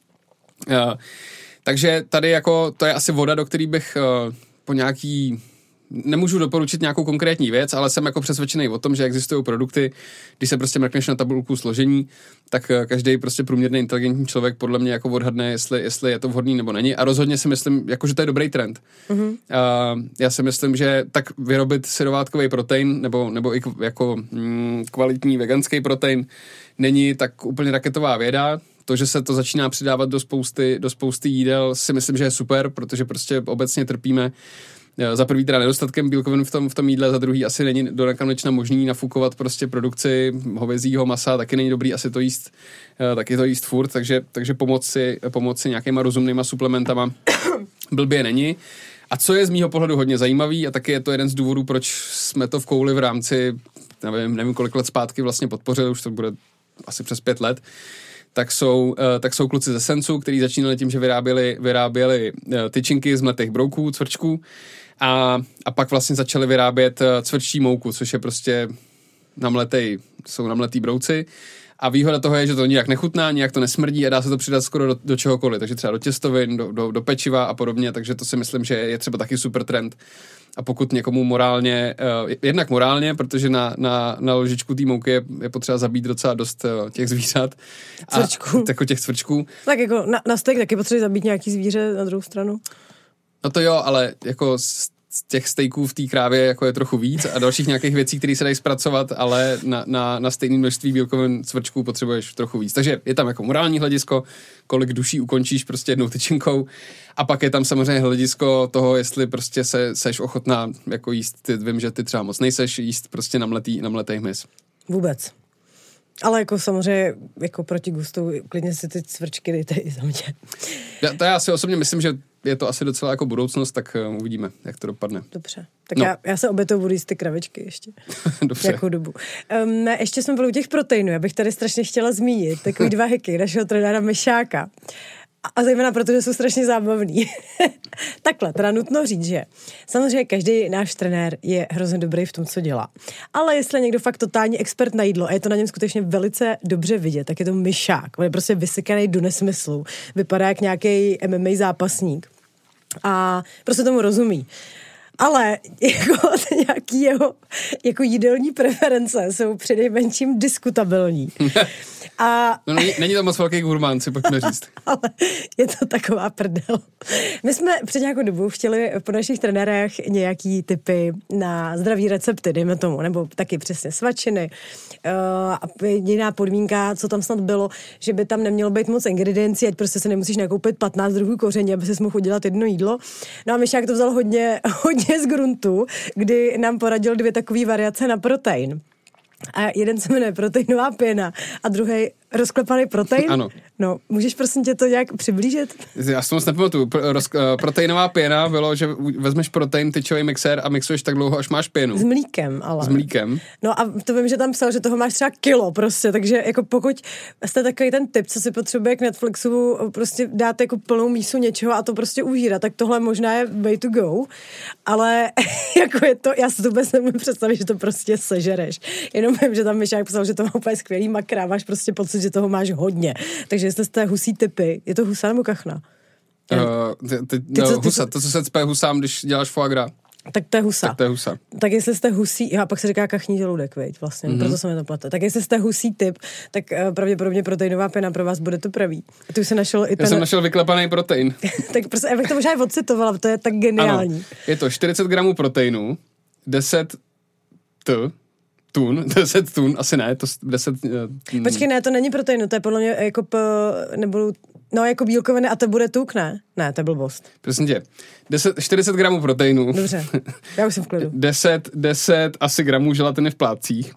Takže tady jako to je asi voda, do který bych po nějaký... Nemůžu doporučit nějakou konkrétní věc, ale jsem jako přesvědčený o tom, že existují produkty, když se prostě mrkneš na tabulku složení, tak každý prostě průměrný inteligentní člověk podle mě jako odhadne, jestli je to vhodný nebo není. A rozhodně si myslím, jako, že to je dobrý trend. Mm-hmm. Já si myslím, že tak vyrobit syrovátkový protein nebo i jako kvalitní veganský protein není tak úplně raketová věda. To, že se to začíná přidávat do spousty jídel, si myslím, že je super, protože prostě obecně trpíme za prvý teda nedostatkem bílkovin v tom jídle, za druhý asi není do nekonečna možný nafukovat prostě produkci hovězího masa, taky není dobrý asi to jíst, taky to jíst furt, takže pomoci nějakýma rozumnýma suplementama blbě není. A co je z mýho pohledu hodně zajímavý a taky je to jeden z důvodů, proč jsme to v Kouli v rámci, nevím kolik let zpátky vlastně podpořili, už to bude asi přes 5 let, tak jsou kluci ze Sensu, kteří začínali tím, že vyráběli tyčinky z mletých brouků, cvrčků a pak vlastně začali vyrábět cvrčí mouku, což je prostě jsou namletý brouci. A výhoda toho je, že to nijak nechutná, nijak to nesmrdí a dá se to přidat skoro do čehokoliv, takže třeba do těstovin, do pečiva a podobně, takže to si myslím, že je třeba taky super trend. A pokud někomu morálně, jednak morálně, protože na lžičku té mouky je potřeba zabít docela dost těch zvířat. Cvrčků. Jako těch cvrčků. Tak jako na steak taky potřeba zabít nějaký zvíře na druhou stranu. No to jo, ale jako z těch steaků v té krávě jako je trochu víc a dalších nějakých věcí, které se dají zpracovat, ale na stejné množství bílkovin cvrčků potřebuješ trochu víc. Takže je tam jako morální hledisko, kolik duší ukončíš prostě jednou tyčinkou a pak je tam samozřejmě hledisko toho, jestli prostě seš ochotná jako jíst, vím, že ty třeba moc nejseš jíst prostě namletej hmyz. Vůbec. Ale jako samozřejmě jako proti gustu klidně si ty cvrčky dejte i za mě. Já si osobně myslím, že je to asi docela jako budoucnost, tak uvidíme, jak to dopadne. Dobře. Tak já se obětou budu jíst ty kravičky ještě. Dobře. Nějakou dobu. Ještě jsme byli u těch proteinů. Já bych tady strašně chtěla zmínit takový 2 hacky našeho trenéra Myšáka. A zejména protože jsou strašně zábavný. Takhle, teda nutno říct, že samozřejmě každý náš trenér je hrozně dobrý v tom, co dělá. Ale jestli je někdo fakt totální expert na jídlo a je to na něm skutečně velice dobře vidět, tak je to Myšák. On je prostě vysekaný do nesmyslu. Vypadá jak nějaký MMA zápasník. A prostě tomu rozumí. Ale jako nějaký jeho jako jídelní preference jsou přinejmenším diskutabilní. No, není to moc velký gurmán, si pojďme říct. Ale je to taková prdel. My jsme před nějakou dobu chtěli po našich trenérech nějaký tipy na zdravý recepty, dejme tomu, nebo taky přesně svačiny. A jediná podmínka, co tam snad bylo, že by tam nemělo být moc ingrediencí, ať prostě se nemusíš nakoupit 15 druhů koření, aby si mohl udělat jedno jídlo. No a Myšák to vzal hodně hodně z gruntu, kdy nám poradil 2 takové variace na protein. A jeden se jmenuje proteinová pěna a druhý rozklepaný protein. Ano. No, můžeš prosím tě to nějak přiblížit? Já si to moc nepamatuju. Proteinová pěna bylo, že vezmeš protein, tyčový mixér a mixuješ tak dlouho, až máš pěnu. S mlíkem, ale. S mlíkem. No a to vím, že tam psal, že toho máš třeba kilo prostě, takže jako pokud jste takový ten typ, co si potřebuje k Netflixu prostě dát jako plnou mísu něčeho a to prostě užírat, tak tohle možná je way to go, ale jako je to, já si to vůbec nemůžu představit, že to prostě sežereš. Jenom vím, že tam Myšák psal, že to má úplně skvělý makra, máš prostě pocit, že toho máš hodně. Takže jestli jste husí typy, je to husa nebo kachna? Husa, to, co se cpe husám, když děláš foie gras. Tak to je husa. Tak to je husa. Tak jestli jste husí, a pak se říká kachní žaludek, veď, vlastně, proto se mi to plete. Tak jestli jste husí typ, tak pravděpodobně proteinová pěna pro vás bude to pravý. A ty už se našel i ten... Já jsem našel vyklepaný protein. Tak prostě, já bych to možná i odcitovala, to je tak geniální. Ano, je to 40 gramů proteinu, 10 tun, asi ne, to 10... Počkej, ne, to není proteinu, to je podle mě jako jako bílkoviny a to bude tuk, ne? Ne, to je blbost. Prosím tě, 40 gramů proteinu. Dobře, já už jsem v klidu. 10 asi gramů želatiny v plátcích,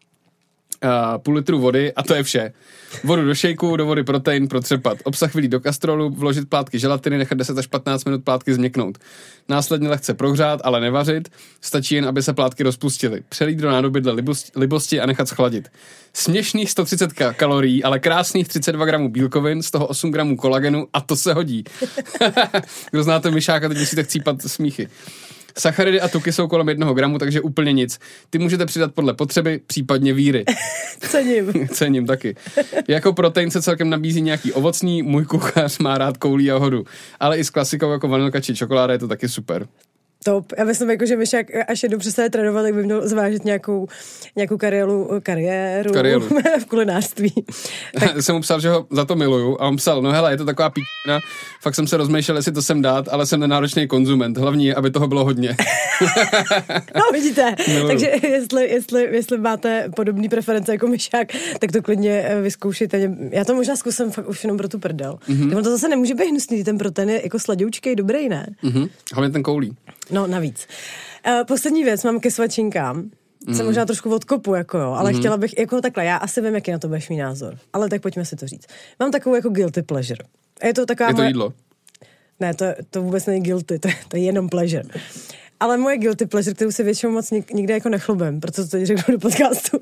půl litru vody a to je vše. Vodu do šejku, do vody protein, protřepat. Obsah vylít do kastrolu, vložit plátky želatiny, nechat 10 až 15 minut plátky změknout. Následně lehce prohřát, ale nevařit. Stačí jen, aby se plátky rozpustily. Přelít do nádoby dle libosti a nechat schladit. Směšných 130 kalorií, ale krásných 32 gramů bílkovin, z toho 8 gramů kolagenu a to se hodí. Kdo znáte Myšáka, teď musíte chcípat smíchy. Sacharidy a tuky jsou kolem 1 gramu, takže úplně nic. Ty můžete přidat podle potřeby, případně víry. Cením taky. Jako protein se celkem nabízí nějaký ovocný, můj kuchař má rád koulí a hodu. Ale i s klasikou jako vanilka či čokoláda je to taky super. Top. Já myslím, jako, že Myšák, až jednou přestane trénovat, tak by měl zvážit nějakou kariéru v kulinářství. Tak jsem mu psal, že ho za to miluju a on psal, no hele, je to taková píčina, fakt jsem se rozmýšlel, jestli to sem dát, ale jsem nenáročný konzument, hlavní je, aby toho bylo hodně. No vidíte, miluju. Takže jestli máte podobný preference jako Myšák, tak to klidně vyzkoušejte. Já to možná zkusím fakt už jenom pro tu prdel. To zase nemůže být hnusný, ten protein je jako sladoučkej, dobrý, ne? Hlavně ten koulí. No, navíc. Poslední věc mám ke svačinkám. Se možná trošku odkopu, jako jo, ale chtěla bych, jako takhle, já asi vím, jaký na to budeš mý názor. Ale tak pojďme si to říct. Mám takovou jako guilty pleasure. Je to taková je to jídlo? Ne, to vůbec není guilty, to je jenom pleasure. Ale moje guilty pleasure, kterou si většinou moc nikde jako nechlubím, proto to teď řeknu do podcastu,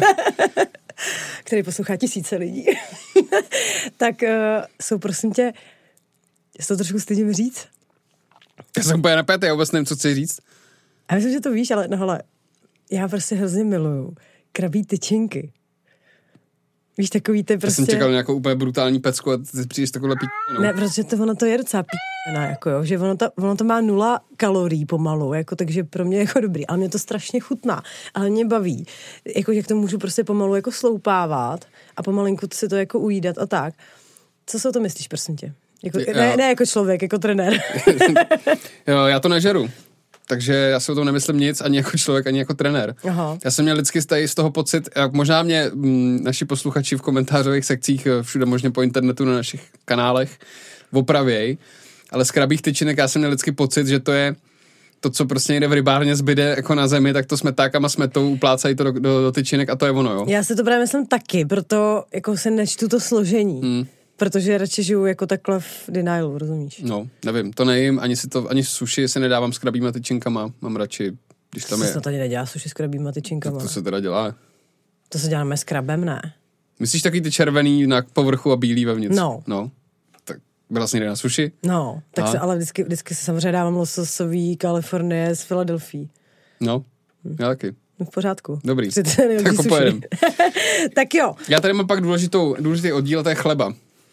který poslouchá 1000 lidí, tak jsou, prosím tě, já to trošku stydím říct. Já jsem úplně napětý, já vůbec nevím, co chci říct. Já myslím, že to víš, ale no hele, já prostě hrozně miluju krabí tyčinky. Víš, takový ty prostě... Já jsem čekal nějakou úplně brutální pecku a ty přijdeš takovouhle píčenou. Ne, protože ono to je docela píčená, jako jo, že ono to má 0 kalorií pomalu, jako, takže pro mě jako dobrý, ale mě to strašně chutná, ale mě baví, jako, jak to můžu prostě pomalu jako sloupávat a pomalinku si to jako ujídat a tak. Co si o to myslíš, prosím tě? Jako, ne jako člověk, jako trenér. Jo, já to nežeru. Takže já si o tom nemyslím nic, ani jako člověk, ani jako trenér. Aha. Já jsem měl vždycky z toho pocit, možná mě naši posluchači v komentářových sekcích všude možně po internetu na našich kanálech opravěj, ale z krabích tyčinek já jsem měl vždycky pocit, že to je to, co prostě někde v rybárně zbyde jako na zemi, tak to smetákama smetou, uplácají to do tyčinek a to je ono, jo. Já si to právě myslím taky, proto jako se nečtu to složení. Protože radši žiju jako takhle v denialu, rozumíš? No, nevím, to nejím, ani sushi si nedávám s krabýma tyčinkama, mám radši, když tam je... To tady nedělá sushi s krabýma tyčinkama. To se teda dělá. To se děláme s krabem, ne? Myslíš taky ty červený na povrchu a bílý vevnitř? No. Tak byla jsi někde na sushi? No, tak se ale vždycky se samozřejmě dávám lososový Kalifornie z Filadelfii. No, já taky. No v pořádku. Dobrý, tak pojedem. Tak jo. Já tady mám pak důležitý oddíl, to je chleba.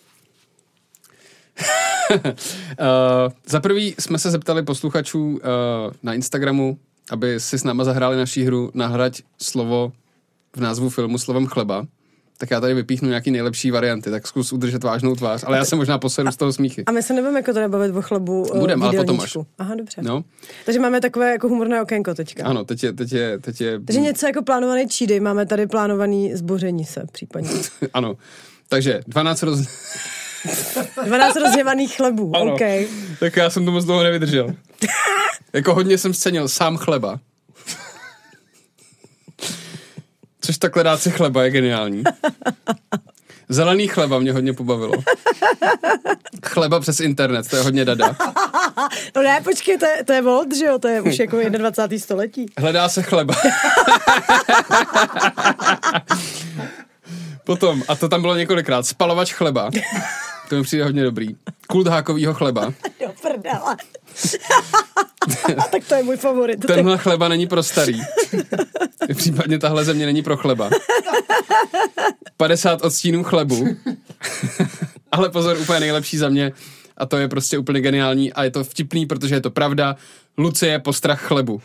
Za prvý jsme se zeptali posluchačů na Instagramu, aby si s náma zahráli naší hru Nahraď slovo v názvu filmu slovem chleba. Tak já tady vypíchnu nějaký nejlepší varianty, tak zkus udržet vážnou tvář, ale já se možná posedu z toho smíchy. A my se nebudeme jako to bavit o chlebu. Budem, ale potom až. Aha, dobře. No. Takže máme takové jako humorné okénko teďka. Ano, teď je... Takže něco jako plánovaný cheat day, máme tady plánovaný zboření se případně. Ano, takže 12 rozděvaných chlebů, ano. OK. Tak já jsem to moc dlouho nevydržel. Jako hodně jsem scenil sám chleba. Což takhle dát si chleba je geniální. Zelený chleba mě hodně pobavilo. Chleba přes internet, to je hodně dada. No ne, počkej, to je mod, že jo? To je už jako 21. století. Hledá se chleba. Potom, a to tam bylo několikrát, spalovač chleba. To mi přijde hodně dobrý. Kult hákovýho chleba. Do prdele. Tak to je můj favorit. Tenhle chleba není pro starý. Případně tahle země není pro chleba. 50 odstínů chlebu. Ale pozor, úplně nejlepší za mě. A to je prostě úplně geniální. A je to vtipný, protože je to pravda. Lucie postrach chlebu.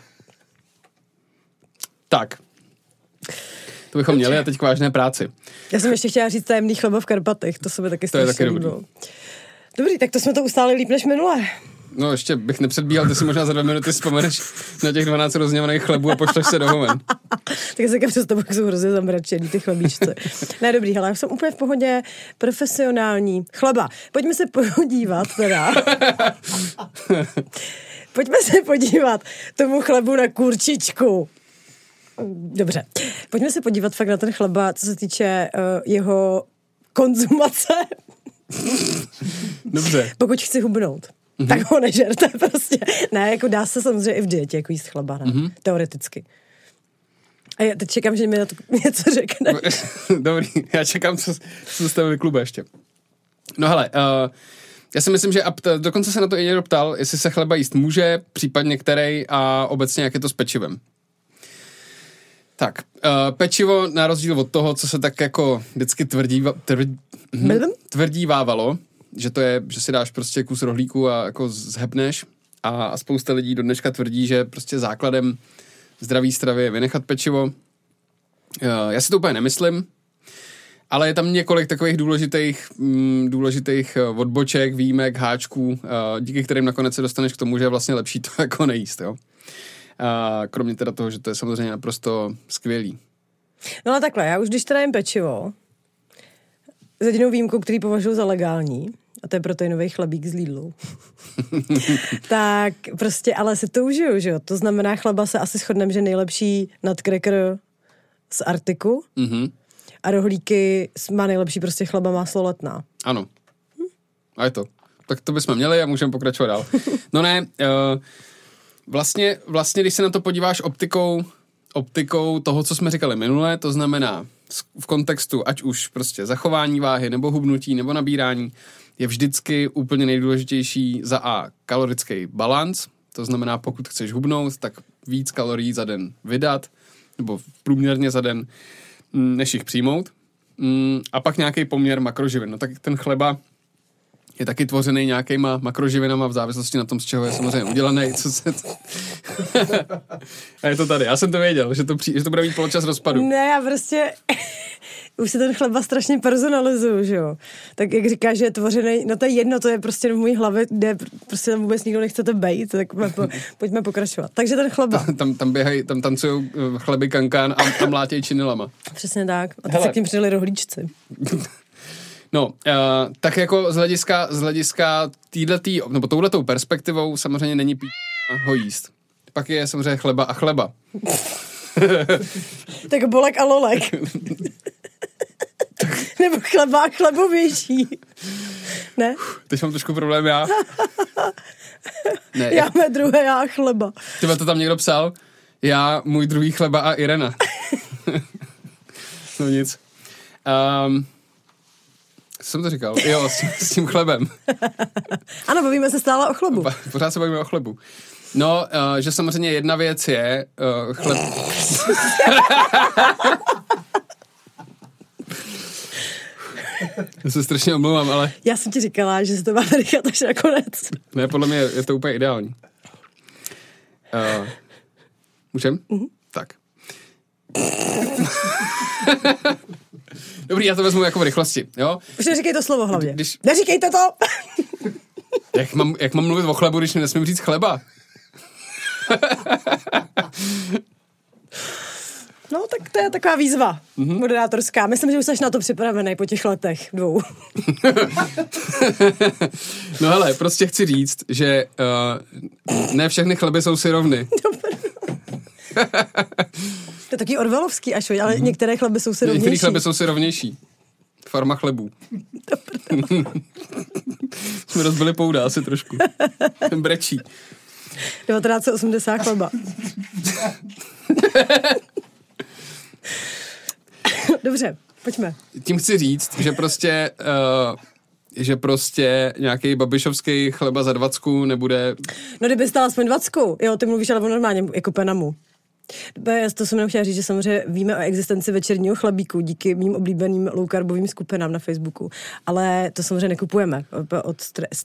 Tak. To bychom měli a teď k vážné práci. Já jsem ještě chtěla říct tajemný chleba v Karpatech. To se mi taky strašně líbilo. Dobrý, tak to jsme to ustáli líp než minule. No ještě bych nepředbíhal, ty si možná za 2 minuty vzpomeneš na těch 12 rozněvaných chlebů a pošleš se do hoven. Tak se přes to jsou hrozně zamračený ty chlebíčce. Ne, dobrý, hele, já jsem úplně v pohodě, profesionální. Chleba. Pojďme se podívat teda. Pojďme se podívat tomu chlebu na kurčičku. Dobře. Pojďme se podívat fakt na ten chleba, co se týče jeho konzumace. Dobře. Pokud chci hubnout. Tak ho nežerte prostě. Ne, jako dá se samozřejmě i v dietě jako jíst chleba, ne? Teoreticky. A já teď čekám, že mi na to něco řekne. Dobrý, já čekám, co se s tebe vyklube ještě. No hele, já si myslím, že dokonce se na to i někdo ptal, jestli se chleba jíst může, případně který a obecně jak je to s pečivem. Tak, pečivo na rozdíl od toho, co se tak jako vždycky tvrdívávalo, že to je, že si dáš prostě kus rohlíku a jako zhepneš a spousta lidí do dneška tvrdí, že prostě základem zdraví stravy je vynechat pečivo. Já si to úplně nemyslím, ale je tam několik takových důležitých odboček, výjimek, háčků, díky kterým nakonec se dostaneš k tomu, že je vlastně lepší to jako nejíst, jo. Kromě teda toho, že to je samozřejmě naprosto skvělý. No a takhle, já už když teda jim pečivo, s jedinou výjimkou, který považuji za legální, a to je proteinový chlebík z Lidlu, tak prostě ale si to užiju, že jo? To znamená, chleba se asi shodneme, že nejlepší nutcracker z Artiku a rohlíky má nejlepší prostě chleba máslo Letná. Ano. A je to. Tak to bychom měli a můžeme pokračovat dál. No ne, vlastně, když se na to podíváš optikou toho, co jsme říkali minule, to znamená v kontextu, ať už prostě zachování váhy, nebo hubnutí, nebo nabírání, je vždycky úplně nejdůležitější za A kalorický balanc, to znamená, pokud chceš hubnout, tak víc kalorií za den vydat, nebo průměrně za den, než jich přijmout. A pak nějaký poměr makroživin. No tak ten chleba je taky tvořený nějakýma makroživinama v závislosti na tom, z čeho je samozřejmě udělaný. A je to tady. Já jsem to věděl, že to bude mít poločas rozpadu. Ne, já prostě už se ten chleba strašně personalizuju, že jo. Tak jak říkáš, že je tvořený, no to je jedno, to je prostě v mojí hlavě, kde prostě tam vůbec nikdo nechcete bejt, tak pojďme pokračovat. Takže ten chleba. Tam tancujou chleby kankán a mlátěj činilama. Přesně tak. A teď se k tím přidali rohlíčci. No, tak jako z hlediska nebo touhletou perspektivou samozřejmě není ho jíst. Pak je samozřejmě chleba a chleba. Tak bolek a lolek. Nebo chleba a chlebovější. Ne? Teď mám trošku problém já. Ne, já mé druhé já a chleba. Tyba to tam někdo psal? Já, můj druhý chleba a Irena. No nic. Co jsem to říkal? Jo, s tím chlebem. Ano, bavíme se stále o chlebu. Pořád se bavíme o chlebu. No, že samozřejmě jedna věc je chleb... Já se strašně omlouvám, ale... Já jsem ti říkala, že se to máme nechat až nakonec. Ne, podle mě je to úplně ideální. Můžem? Tak. Dobrý, já to vezmu jako v rychlosti, jo? Už neříkej to slovo hlavně. Neříkejte to! Jak mám mluvit o chlebu, když nesmím říct chleba? No, tak to je taková výzva moderátorská. Myslím, že už jsi na to připravený po těch letech 2. No hele, prostě chci říct, že ne všechny chleby jsou si rovny. To je taky orwellovský až, ale některé chleby jsou si rovnější. Některé chleby jsou si rovnější. Farma chlebů. Jsme rozbili pouda asi trošku. Ten brečí. 1980 chleba. Dobře, pojďme. Tím chci říct, že prostě nějaký babišovský chleba za 20 nebude... No kdyby stál aspoň 20, jo, ty mluvíš ale o normálně jako penamu. To jsem jenom chtěla říct, že samozřejmě víme o existenci večerního chlebíku díky mým oblíbeným low-carbovým skupinám na Facebooku, ale to samozřejmě nekupujeme od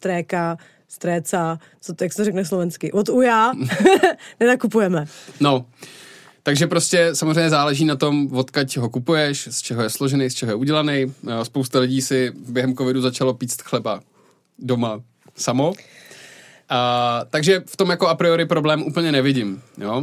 stréca, jak se to řekne slovensky, od uja nenakupujeme. No, takže prostě samozřejmě záleží na tom, odkud ho kupuješ, z čeho je složený, z čeho je udělaný. Spousta lidí si během covidu začalo píct chleba doma samo. Takže v tom jako a priori problém úplně nevidím, jo.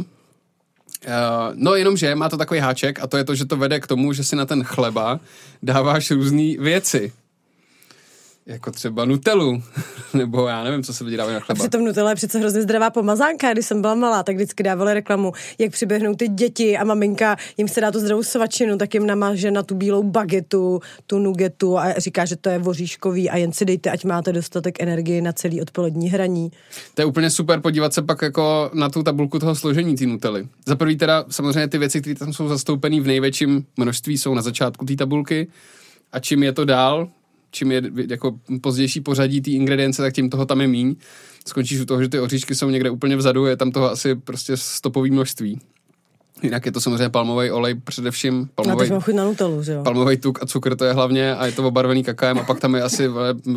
No jenomže má to takový háček a to je to, že to vede k tomu, že si na ten chleba dáváš různý věci. Jako třeba Nutellu, nebo já nevím, co se lidi dávají na chleba. A přitom Nutella je přece hrozně zdravá pomazánka. Když jsem byla malá, tak vždycky dávali reklamu, jak přiběhnou ty děti a maminka jim se dá tu zdravou svačinu, tak jim namaže na tu bílou bagetu, tu nugetu a říká, že to je voříškový a jen si dejte, ať máte dostatek energie na celý odpolední hraní. To je úplně super podívat se pak jako na tu tabulku toho složení té Nutelly. Za prvý teda samozřejmě ty věci, které tam jsou zastoupený v největším množství, jsou na začátku té tabulky a čím je to dál, čím je jako pozdější pořadí té ingredience, tak tím toho tam je míň. Skončíš u toho, že ty oříšky jsou někde úplně vzadu, je tam toho asi prostě stopový množství. Jinak je to samozřejmě palmový olej především. Teď mám chuť na Nutellu, že jo? Palmový tuk a cukr to je hlavně a je to obarvený kakaem a pak tam je asi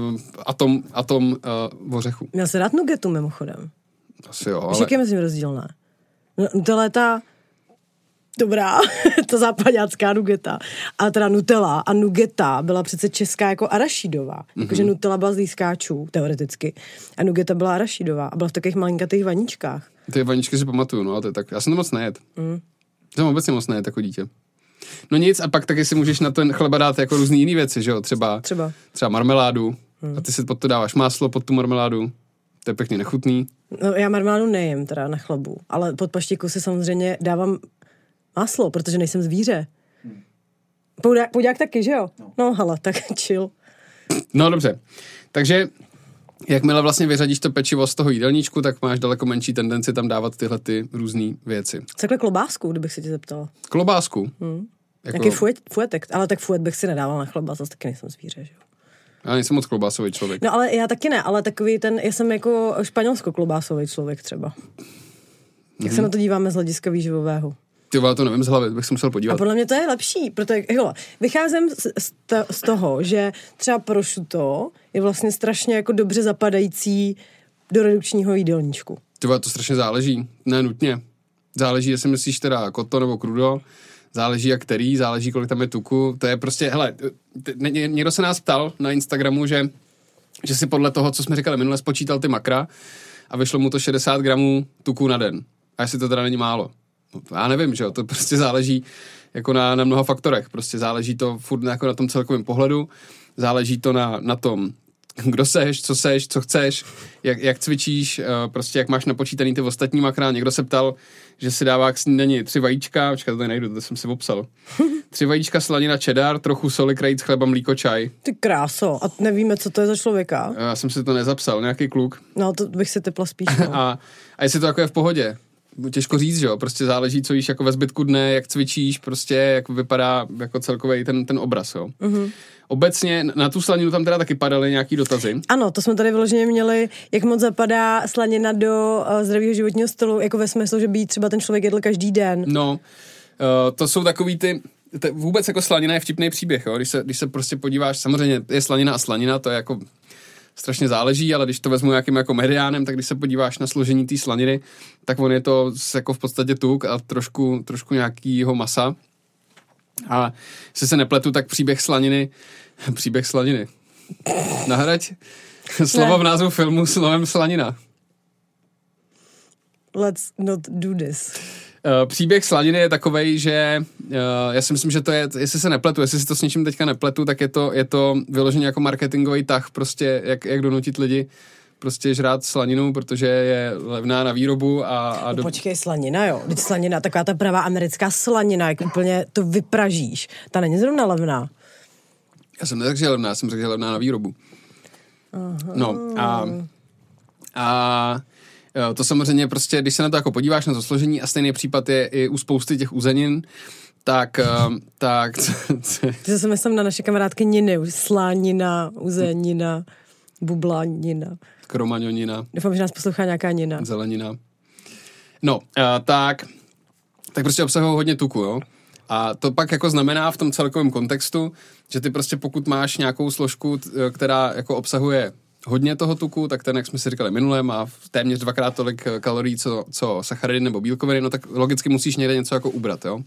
atom ořechu. Měl se dát nugetu mimochodem. Asi jo, ale... Jak je mezi nimi rozdílné? Nutella je ta dobrá, ta západácká nugeta. A teda Nutella a nugeta byla přece česká jako arašidová. Jakože Nutella byla z lískáčů, teoreticky. A nugeta byla arašidová a byla v takových malinkatých vaničkách. Ty vaničky si pamatuju, no, to je tak. Já jsem to moc nejet. Jsem obecně moc nejet jako dítě. No nic, a pak taky si můžeš na ten chleba dát jako různý jiný věci, že jo? Třeba marmeládu. A ty si pod to dáváš máslo, pod tu marmeládu. To je pěkně nechutný. No, já marmeládu nejím teda na chlebu, ale pod paštiku si samozřejmě dávám máslo, protože nejsem zvíře. Poudák taky, že jo? No hele, tak chill. No dobře. Takže jakmile vlastně vyřadíš to pečivo z toho jídelníčku, tak máš daleko menší tendenci tam dávat tyhle ty různé věci. Takhle klobásku, kdybych se tě zeptala. Klobásku? Jako... Taky fuetek, ale tak fuet bych si nedával na chleba, zase taky nejsem zvíře, že jo? Já nejsem moc klobásový člověk. No ale já taky ne, ale takový já jsem jako španělsko-klobásový člověk třeba. Jak se na to díváme z hlediska výživového? Ty vole, to nevím z hlavy, bych se musel podívat. A podle mě to je lepší, protože vycházím z toho, že třeba prosciutto je vlastně strašně jako dobře zapadající do redukčního jídelníčku. Ty vole, to strašně záleží, ne nutně. Záleží, jestli myslíš teda koto nebo krudo, záleží jak který, záleží kolik tam je tuku, to je prostě, hele, někdo se nás ptal na Instagramu, že si podle toho, co jsme říkali minule, spočítal ty makra a vyšlo mu to 60 gramů tuku na den. A jestli to teda není málo. Já nevím, že jo, to prostě záleží jako na mnoha faktorech, prostě záleží to furt jako na tom celkovém pohledu, záleží to na tom, kdo seš, co chceš, jak cvičíš, prostě jak máš napočítaný ty ostatní makra. Někdo se ptal, že si dává k snídani 3 vajíčka, počkat, to nejdu, to jsem si popsal. 3 vajíčka, slanina, cheddar, trochu soli, krajíc chleba, mlíko, čaj. Ty kráso, a nevíme, co to je za člověka. Já jsem si to nezapsal, nějaký kluk. No, to bych si tepla spíš. No. A jestli to jako je v pohodě. Těžko říct, že jo, prostě záleží, co jíš jako ve zbytku dne, jak cvičíš, prostě jak vypadá jako celkový ten obraz, jo. Obecně na tu slaninu tam teda taky padaly nějaký dotazy. Ano, to jsme tady vyloženě měli, jak moc zapadá slanina do zdravého životního stylu, jako ve smyslu, že by třeba ten člověk jedl každý den. No, to jsou takový vůbec jako slanina je vtipný příběh, jo, když se prostě podíváš, samozřejmě je slanina a slanina, to je jako strašně záleží, ale když to vezmu nějakým jako mediánem, tak když se podíváš na složení té slaniny, tak on je to jako v podstatě tuk a trošku nějakýho masa. A jestli se nepletu, tak příběh slaniny. Nahraď slovo v názvu filmu slovem slanina. Let's not do this. Příběh slaniny je takovej, že já si myslím, že to je, jestli se nepletu, jestli si to s něčím teďka nepletu, tak je to vyloženě jako marketingový tah, prostě jak donutit lidi prostě žrát slaninu, protože je levná na výrobu a Počkej, slanina, jo. Teď slanina, taková ta pravá americká slanina, jak úplně to vypražíš. Ta není zrovna levná. Já jsem neřekl, že je levná, jsem řekl, že je levná na výrobu. Aha. No a to samozřejmě prostě, když se na to jako podíváš na to složení a stejný případ je i u spousty těch uzenin, tak Ty zase myslím na naše kamarádky Niny, slanina, uzenina, bublanina. Kromaňonina. Doufám, že nás poslouchá nějaká Nina. Zelenina. No, tak prostě obsahují hodně tuku, jo. A to pak jako znamená v tom celkovém kontextu, že ty prostě pokud máš nějakou složku, která jako obsahuje hodně toho tuku, tak ten, jak jsme si říkali minule, má téměř 2x tolik kalorií, co sacharidy nebo bílkoviny, no tak logicky musíš někde něco jako ubrat, jo.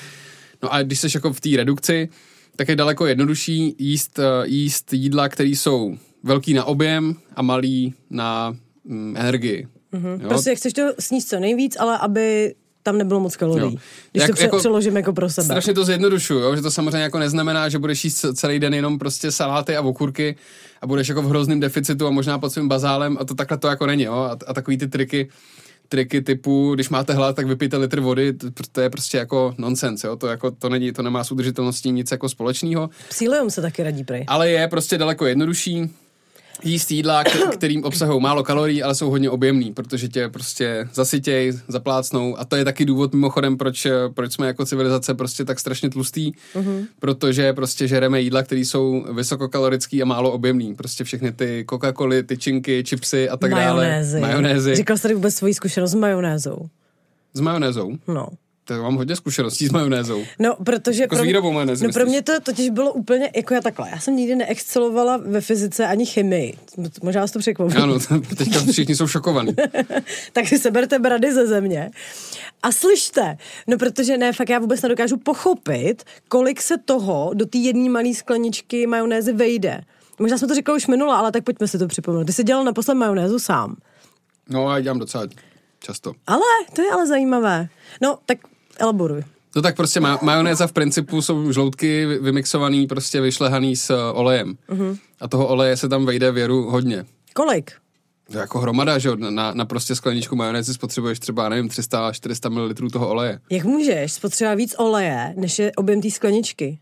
No a když jsi jako v té redukci, tak je daleko jednodušší jíst jídla, které jsou velký na objem a malý na energii. Mm-hmm. Prostě chceš to sníst co nejvíc, ale aby tam nebylo moc kalorií. Když to přeložím jako pro sebe. Strašně to zjednodušuju, jo? Že to samozřejmě jako neznamená, že budeš jíst celý den jenom prostě saláty a okurky a budeš jako v hrozném deficitu a možná pod svým bazálem a to takhle to jako není, jo? A takový ty triky typu, když máte hlad, tak vypijte litr vody, to je prostě jako nonsens, jo? To nemá s udržitelností nic jako společného. Psílium se taky radí prej. Ale je prostě daleko jednodušší jíst jídla, kterým obsahují málo kalorií, ale jsou hodně objemný, protože tě prostě zasytěj, zaplácnou a to je taky důvod mimochodem, proč jsme jako civilizace prostě tak strašně tlustý, protože prostě žereme jídla, které jsou vysokokalorický a málo objemný. Prostě všechny ty Coca-Coly, tyčinky, chipsy a tak dále. Majonézy. Říkal jsi tady vůbec svoji zkušenost s majonézou? S majonézou? No. Tak mám hodně zkušeností s majonézou. No, protože jako s výrobou majonézy. No pro mě to totiž bylo úplně jako já takhle. Já jsem nikdy neexcelovala ve fyzice ani chemii. Možná vás to překvapí. Ano, teďka všichni jsou šokovaní. Tak si seberte brady ze země. A slyšte, no protože ne, fakt já vůbec nedokážu pochopit, kolik se toho do té jedné malé skleničky majonézy vejde. Možná jsme to říkali už minule, ale tak pojďme si to připomenout. Ty jsi dělal naposled majonézu sám. No, já dělám docela často. Ale, to je ale zajímavé. No, tak elaboruj. No tak prostě majonéza v principu jsou žloutky vymixovaný, prostě vyšlehaný s olejem. A toho oleje se tam vejde věru hodně. Kolik? To je jako hromada, že na prostě skleničku majonézy spotřebuješ třeba, nevím, 300-400 ml toho oleje. Jak můžeš spotřebovat víc oleje, než je objem té skleničky?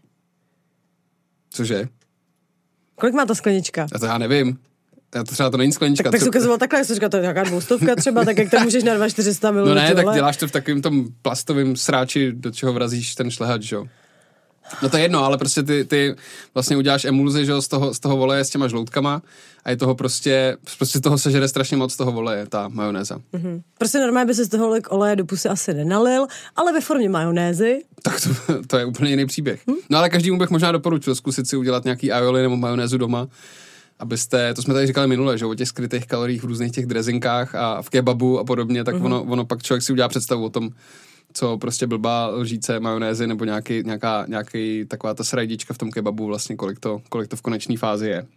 Cože? Kolik má ta sklenička? To já nevím. Třeba to není sklenička. Tak jsi ukazoval takhle, jsi říkal, to je nějaká 200 třeba, tak jak to můžeš narvat 400 ml. No ne, tak děláš to v takovém tom plastovém sráči, do čeho vrazíš ten šlehač, že jo. No to je jedno, ale prostě ty vlastně uděláš emulzi, že jo, z toho oleje s těma žloutkama a je toho prostě toho sežere strašně moc toho oleje, ta majonéza. Prostě normálně by se z toho oleje do pusy asi nenalil, ale ve formě majonézy. Tak to je úplně jiný příběh. No ale každému bych možná doporučil zkusit si udělat nějaký aioli nebo majonézu doma, abyste, to jsme tady říkali minule, že o těch skrytých kaloriích v různých těch drezinkách a v kebabu a podobně, tak ono pak člověk si udělá představu o tom, co prostě blbá lžíce majonézy nebo nějaký taková ta srajdička v tom kebabu vlastně, kolik to v konečné fázi je.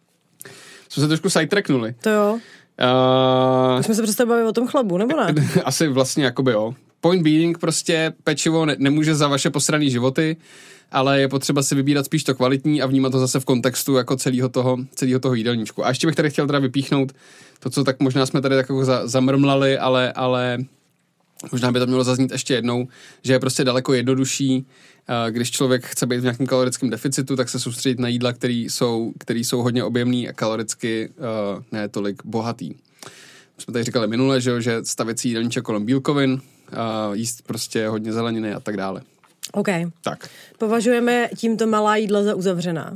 Jsme se trošku sidetracknuli. To jo. Už jsme se přestali bavit o tom chlabu, nebo ne? Asi vlastně jakoby jo. Point being, prostě pečivo nemůže za vaše posraný životy, ale je potřeba si vybírat spíš to kvalitní a vnímat to zase v kontextu jako celého toho jídelníčku. A ještě bych tady chtěl teda vypíchnout to, co tak možná jsme tady tak jako zamrmlali, ale možná by to mělo zaznít ještě jednou, že je prostě daleko jednodušší, když člověk chce být v nějakém kalorickém deficitu, tak se soustředit na jídla, které jsou hodně objemný a kaloricky ne tolik bohatý. Jsme tady říkali minule, že stavět si jídelníček kolem bílkovin, jíst prostě hodně zeleniny a tak dále. OK. Tak. Považujeme tímto malá jídla za uzavřená?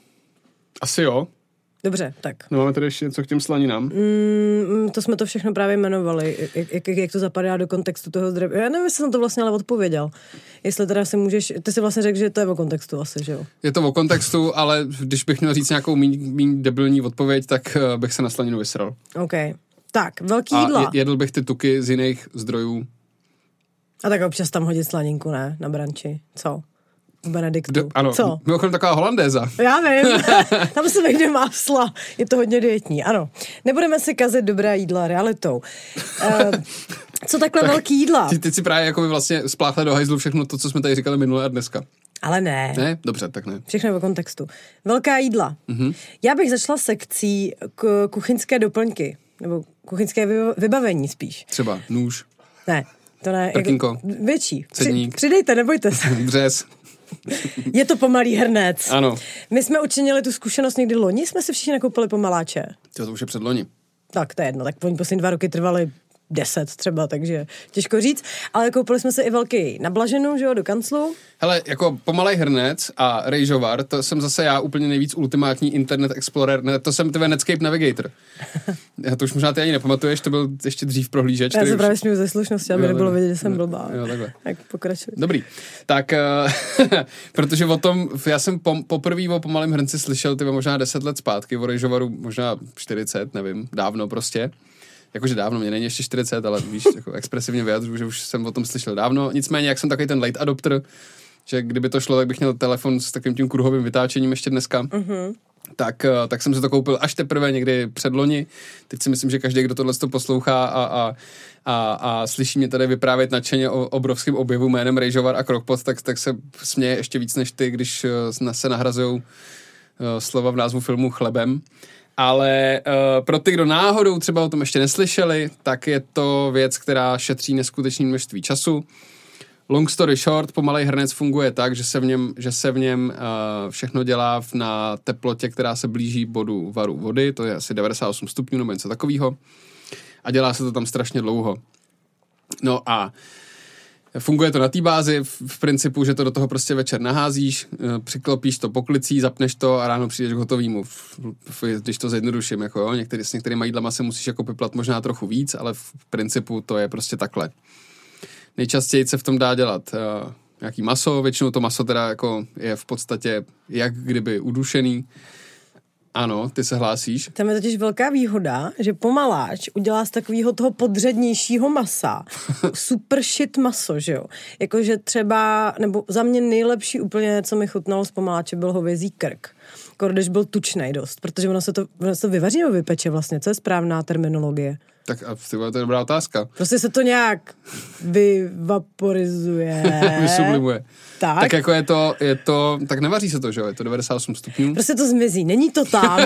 Asi jo. Dobře, tak. No máme tady ještě něco k těm slaninám. To jsme to všechno právě jmenovali. Jak to zapadá do kontextu toho zdraví. Já nevím, jestli jsem to vlastně ale odpověděl. Jestli teda si můžeš... Ty si vlastně řekl, že to je o kontextu asi, že jo? Je to o kontextu, ale když bych měl říct nějakou míň debilní odpověď, tak bych se na slaninu vysral. OK. Tak, velký jídla. A jedl bych ty tuky z jiných zdrojů. A tak občas tam hodit slaninku, ne? Na branči. Co? V Benediktu. Ano, co? Mimochodem taková holandéza. Já vím, tam se vejde másla, je to hodně dietní, ano. Nebudeme si kazit dobré jídla realitou. Co takhle velký jídla? Ty si právě jako by vlastně spláchla do hajzlu všechno to, co jsme tady říkali minule a dneska. Ale ne. Ne? Dobře, tak ne. Všechno ve kontextu. Velká jídla. Já bych začala sekcí kuchyňské doplňky. Nebo kuchyňské vybavení spíš. Třeba nůž, Ne, to ne. prkínko, Větší. cedník. Přidejte, nebojte se. dřez. Je to pomalý hrnec. Ano. My jsme učinili tu zkušenost někdy loni, jsme si všichni nakoupili pomaláče. To už je předloni. Tak to je jedno, tak oni poslední 2 roky trvaly 10 třeba, takže těžko říct. Ale koupili jsme si i velký na Blaženu, že jo, do kanclu. Hele, jako pomalej hrnec a rejžovar, to jsem zase já úplně nejvíc ultimátní Internet Explorer, ne, to jsem tvé Netscape Navigator. Já to už možná ty ani nepamatuješ, to byl ještě dřív prohlížeč. Já se už... právě směju ze slušnosti, aby nebylo vidět, že jsem blbá. Jo, takhle. Tak pokračuj. Dobrý, tak protože o tom, já jsem poprvé o pomalém hrnci slyšel možná 10 let zpátky, o rejžovaru možná 40, nevím, dávno prostě. Jakože dávno, mě není ještě 40, ale víš, jako expresivně vyjadřuju, že už jsem o tom slyšel dávno. Nicméně, jak jsem takový ten late adopter, že kdyby to šlo, tak bych měl telefon s takovým tím kruhovým vytáčením ještě dneska. Tak jsem si to koupil až teprve někdy předloni. Teď si myslím, že každý, kdo tohle poslouchá a slyší mě tady vyprávět nadšeně o obrovském objevu jménem Rejžovar a Crock-Pot, tak se směje ještě víc než ty, když se nahrazujou slova v názvu filmu chlebem. Ale pro ty, kdo náhodou třeba o tom ještě neslyšeli, tak je to věc, která šetří neskutečné množství času. Long story short, pomalej hrnec funguje tak, že se v něm všechno dělá na teplotě, která se blíží bodu varu vody, to je asi 98 stupňů nebo něco takového. A dělá se to tam strašně dlouho. No a funguje to na té bázi v principu, že to do toho prostě večer naházíš, přiklopíš to poklicí, zapneš to a ráno přijdeš k hotovýmu. Když to zjednoduším, jako jo, s některýma jídlama se musíš jako piplat možná trochu víc, ale v principu to je prostě takhle. Nejčastěji se v tom dá dělat nějaký maso, většinou to maso teda jako je v podstatě jak kdyby udušený. Ano, ty se hlásíš. Tam je totiž velká výhoda, že pomaláč udělá z takového toho podřednějšího masa super shit maso, že jo. Jakože třeba, nebo za mě nejlepší úplně, co mi chutnalo z pomaláče, byl hovězí krk. Když byl tučnej dost, protože ono se to vyvaří nebo vypeče vlastně, co je správná terminologie? Tak a to je dobrá otázka. Prostě se to nějak vyvaporizuje. Vysublimuje. Tak jako je to, tak nevaří se to, že jo, je to 98 stupňů. Prostě to zmizí, není to tam.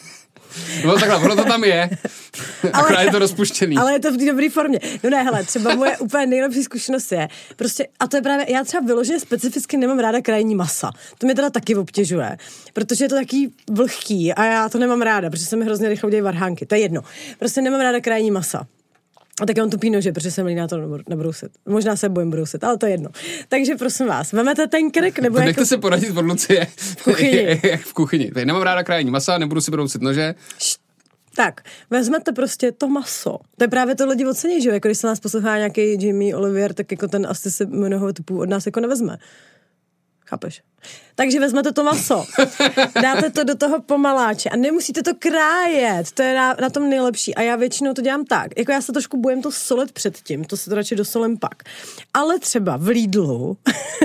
No takhle, ono to tam je, akorát je to rozpuštěný. Ale je to v té dobré formě. No ne, hele, třeba moje úplně nejlepší zkušenost je, prostě, a to je právě, já třeba vyloženě specificky nemám ráda krajní masa. To mě teda taky obtěžuje, protože je to taký vlhký a já to nemám ráda, protože se mi hrozně rychle udělají varhánky, to je jedno. Prostě nemám ráda krajní masa. A tak on tupí nože, protože jsem líná to nebrousit. Možná se bojím brousit, ale to je jedno. Takže prosím vás, vemete ten krk, nebo nechte jako... se poradit od Lucie. V kuchyni. Jak v kuchyni. Teď nemám ráda krajní masa, nebudu si brousit nože. Tak, vezmete prostě to maso. To je právě to lidi ocení, že jo? Jako když se nás poslouchá nějaký Jimmy Olivier, tak jako ten asi se mnoho typů od nás jako nevezme. Chápeš? Takže vezmete to maso, dáte to do toho pomaláče a nemusíte to krájet, to je na tom nejlepší a já většinou to dělám tak, jako já se trošku bojím to solit předtím, to se to radši dosolím pak, ale třeba v Lidlu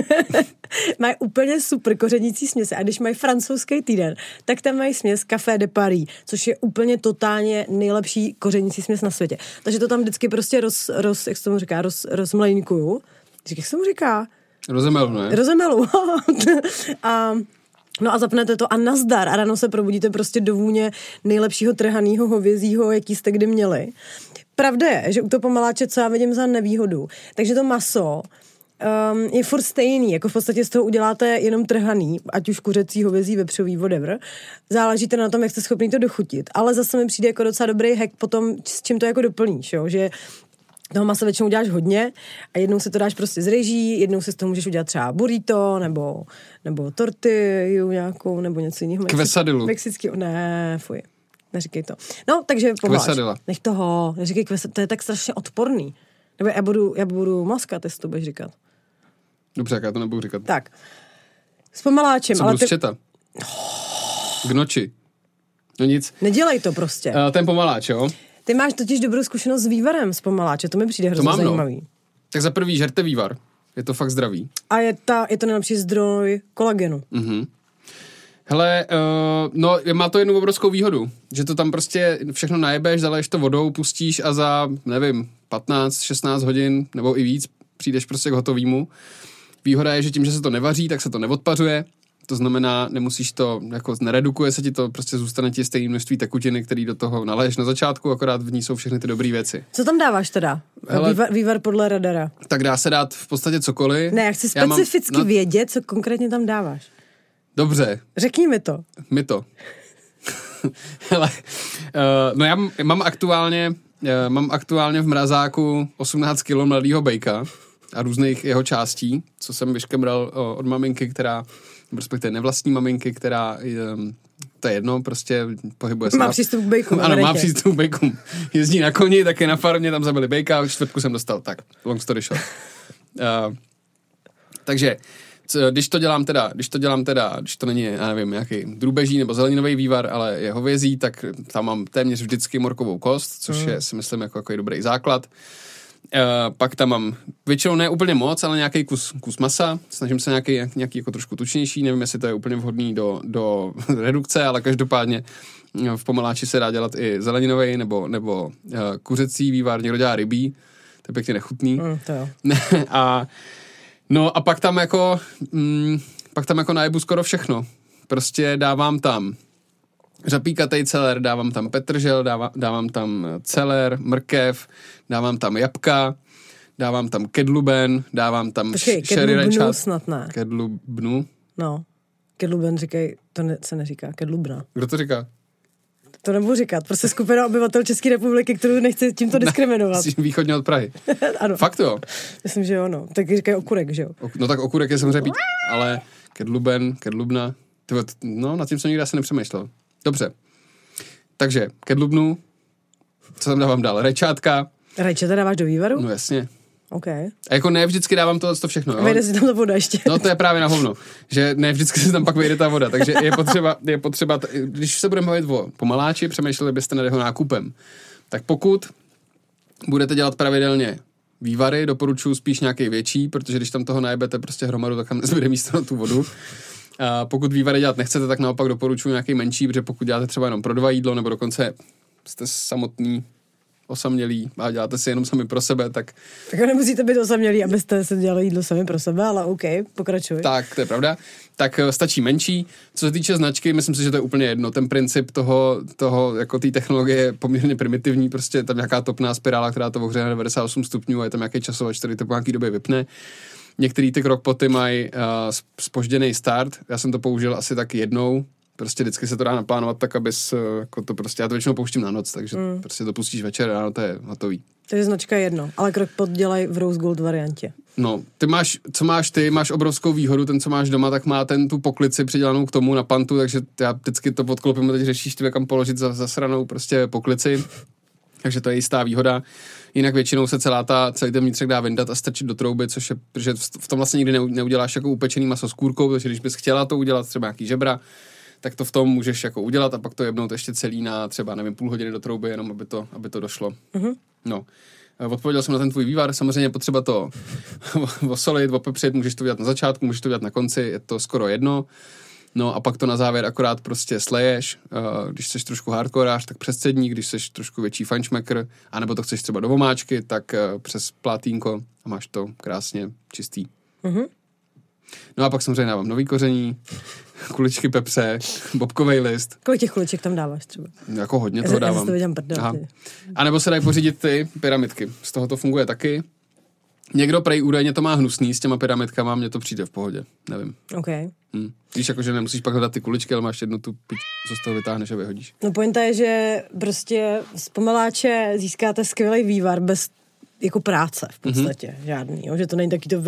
mají úplně super kořenící směs a když mají francouzský týden, tak tam mají směs Café de Paris, což je úplně totálně nejlepší kořenící směs na světě, takže to tam vždycky prostě jak se tomu říká, rozmlejnkuju, jak se tomu říká? Rozemelu, ne? Rozemelu. No a zapnete to a nazdar a ráno se probudíte prostě do vůně nejlepšího trhanýho hovězího, jaký jste kdy měli. Pravda je, že u toho pomaláče, co já vidím za nevýhodu, takže to maso je furt stejný, jako v podstatě z toho uděláte jenom trhaný, ať už kuřecí, hovězí, vepřový, whatever. Záleží to na tom, jak jste schopný to dochutit. Ale zase mi přijde jako docela dobrý hack potom, s čím to jako doplníš, jo? Že toho masa většinou uděláš hodně a jednou si to dáš prostě z rejží, jednou si z toho můžeš udělat třeba burrito, nebo tortillu nějakou, nebo něco jiného. Quesadillu. Mexický, ne, fuj, neříkej to. No, takže pomáš. Quesadilla. Nech toho, neříkej quesadilla, to je tak strašně odporný. Nebo já budu mozkat, jestli to budeš říkat. Dobře, jak já to nebudu říkat. Tak, s pomaláčem. Co budu zčeta? K noči. No nic. Nedělej to prostě. Ten pomaláč, jo? Ty máš totiž dobrou zkušenost s vývarem z pomaláče, to mi přijde hrozně zajímavý. No. Tak za prvý žerte vývar, je to fakt zdravý. A je to nejlepší zdroj kolagenu. Hele, no má to jednu obrovskou výhodu, že to tam prostě všechno najebeš, zaleješ to vodou, pustíš a za, nevím, 15-16 hodin nebo i víc přijdeš prostě k hotovýmu. Výhoda je, že tím, že se to nevaří, tak se to neodpařuje. To znamená, nemusíš to, jako neredukuje se ti to, prostě zůstane ti stejné množství tekutiny, který do toho naleješ na začátku, akorát v ní jsou všechny ty dobré věci. Co tam dáváš teda? Vývar podle radara. Tak dá se dát v podstatě cokoliv. Ne, já chci specificky vědět, co konkrétně tam dáváš. Dobře. Řekni mi to. Mi to. Hele, no já mám aktuálně v mrazáku 18 kg mladýho bejka a různých jeho částí, co jsem vyškemral od maminky, která, respektive nevlastní maminky, která, to je jedno, prostě pohybuje se. Má přístup k bejku. Ano, má přístup k bejku. Jezdí na koni, tak je na farmě, tam zabili bejka a čtvrtku jsem dostal. Tak, long story short. Takže když to není, já nevím, nějaký drůbeží nebo zeleninový vývar, ale je hovězí, tak tam mám téměř vždycky morkovou kost, což je, si myslím, jako dobrý základ. Pak tam mám většinou ne úplně moc, ale nějaký kus masa. Snažím se nějaký jako trošku tučnější, nevím, jestli to je úplně vhodný do redukce, ale každopádně v pomaláči se dá dělat i zeleninový nebo kuřecí vývar, někdo dělá rybí, to je pěkně nechutný. To jo. No a pak tam jako najebu skoro všechno. Prostě dávám tam řapíkatej celer, dávám tam petržel, dávám tam celer, mrkev, dávám tam jabka, dávám tam kedluben, dávám tam sherry rajčat. Snad ne. Kedlubnu? No, kedluben říkají, se neříká, kedlubna. Kdo to říká? To nebudu říkat, prostě skupina obyvatel České republiky, kterou nechci tímto diskriminovat. Východně od Prahy. Ano. Fakt jo? Myslím, že jo, no. Tak říkají okurek, že jo? No tak okurek je samozřejmě ale kedluben, kedlubna, no nad tím jsem nikdy asi nepřemýšlel. Dobře. Takže kedlubnu, co tam dávám dál? Rajčátka. Rajčata dáváš do vývaru? No jasně. OK. A jako ne vždycky dávám to všechno, jo? Vejde si tam ta voda ještě. No to je právě na hovno, že ne vždycky se tam pak vejde ta voda, takže je potřeba, když se budeme bavit o pomaláči, přemýšleli byste nad jeho nákupem. Tak pokud budete dělat pravidelně vývary, doporučuji spíš nějaký větší, protože když tam toho najebete prostě hromadu, tak tam nezbyde místo na tu vodu. A pokud vývary dělat nechcete, tak naopak doporučuji nějaký menší, protože pokud děláte třeba jenom pro 2 jídlo, nebo dokonce jste samotný, osamělý a děláte si jenom sami pro sebe, tak nemusíte být osamělý, abyste si dělali jídlo sami pro sebe, ale OK, pokračuj. Tak, to je pravda. Tak stačí menší. Co se týče značky, myslím si, že to je úplně jedno. Ten princip toho jako té technologie je poměrně primitivní, prostě tam nějaká topná spirála, která to ohřeje na 98 stupňů a je tam nějaký časovač, který to po nějaký době vypne. Některý ty crockpoty mají zpožděný start. Já jsem to použil asi tak jednou. Prostě vždycky se to dá naplánovat tak, abys jako to prostě, já to většinou pouštím na noc, takže prostě to pustíš večer, ráno to je hotový. Takže značka je jedno, ale crockpot dělají v Rose Gold variantě. No, ty máš obrovskou výhodu, ten, co máš doma, tak má tu poklici přidělanou k tomu na pantu, takže já vždycky to odklopím, teď řešíš ty kam položit zasranou prostě poklici, takže to je jistá výhoda. Jinak většinou se celý ten vnitřek dá vyndat a strčit do trouby, což je, protože v tom vlastně nikdy neuděláš jako upečený maso s kůrkou, takže když bys chtěla to udělat, třeba nějaký žebra, tak to v tom můžeš jako udělat a pak to jebnout ještě celý na třeba, nevím, půl hodiny do trouby, jenom aby to došlo. Mm-hmm. No. Odpověděl jsem na ten tvůj vývar, samozřejmě je potřeba to osolit, opepřit, můžeš to udělat na začátku, můžeš to udělat na konci, je to skoro jedno. No a pak to na závěr akorát prostě sleješ, když jsi trošku hardcoreář, tak přes cedník, když jsi trošku větší fajnšmekr, anebo to chceš třeba do vomáčky, tak přes plátínko a máš to krásně čistý. Mm-hmm. No a pak samozřejmě dávám nový koření, kuličky pepře, bobkovej list. Kolik těch kuliček tam dáváš třeba? Jako hodně toho dávám. Já to prdel. A nebo se dají pořídit ty pyramidky. Z toho to funguje taky. Někdo prej údajně to má hnusný s těma pyramidkama, mně to přijde v pohodě. Nevím. OK. Víš, jakože nemusíš pak hledat ty kuličky, ale máš jednu tu co z toho vytáhneš a vyhodíš. No pointa je, že prostě z pomaláče získáte skvělý vývar bez jako práce v podstatě, žádný, jo? Že to není taky to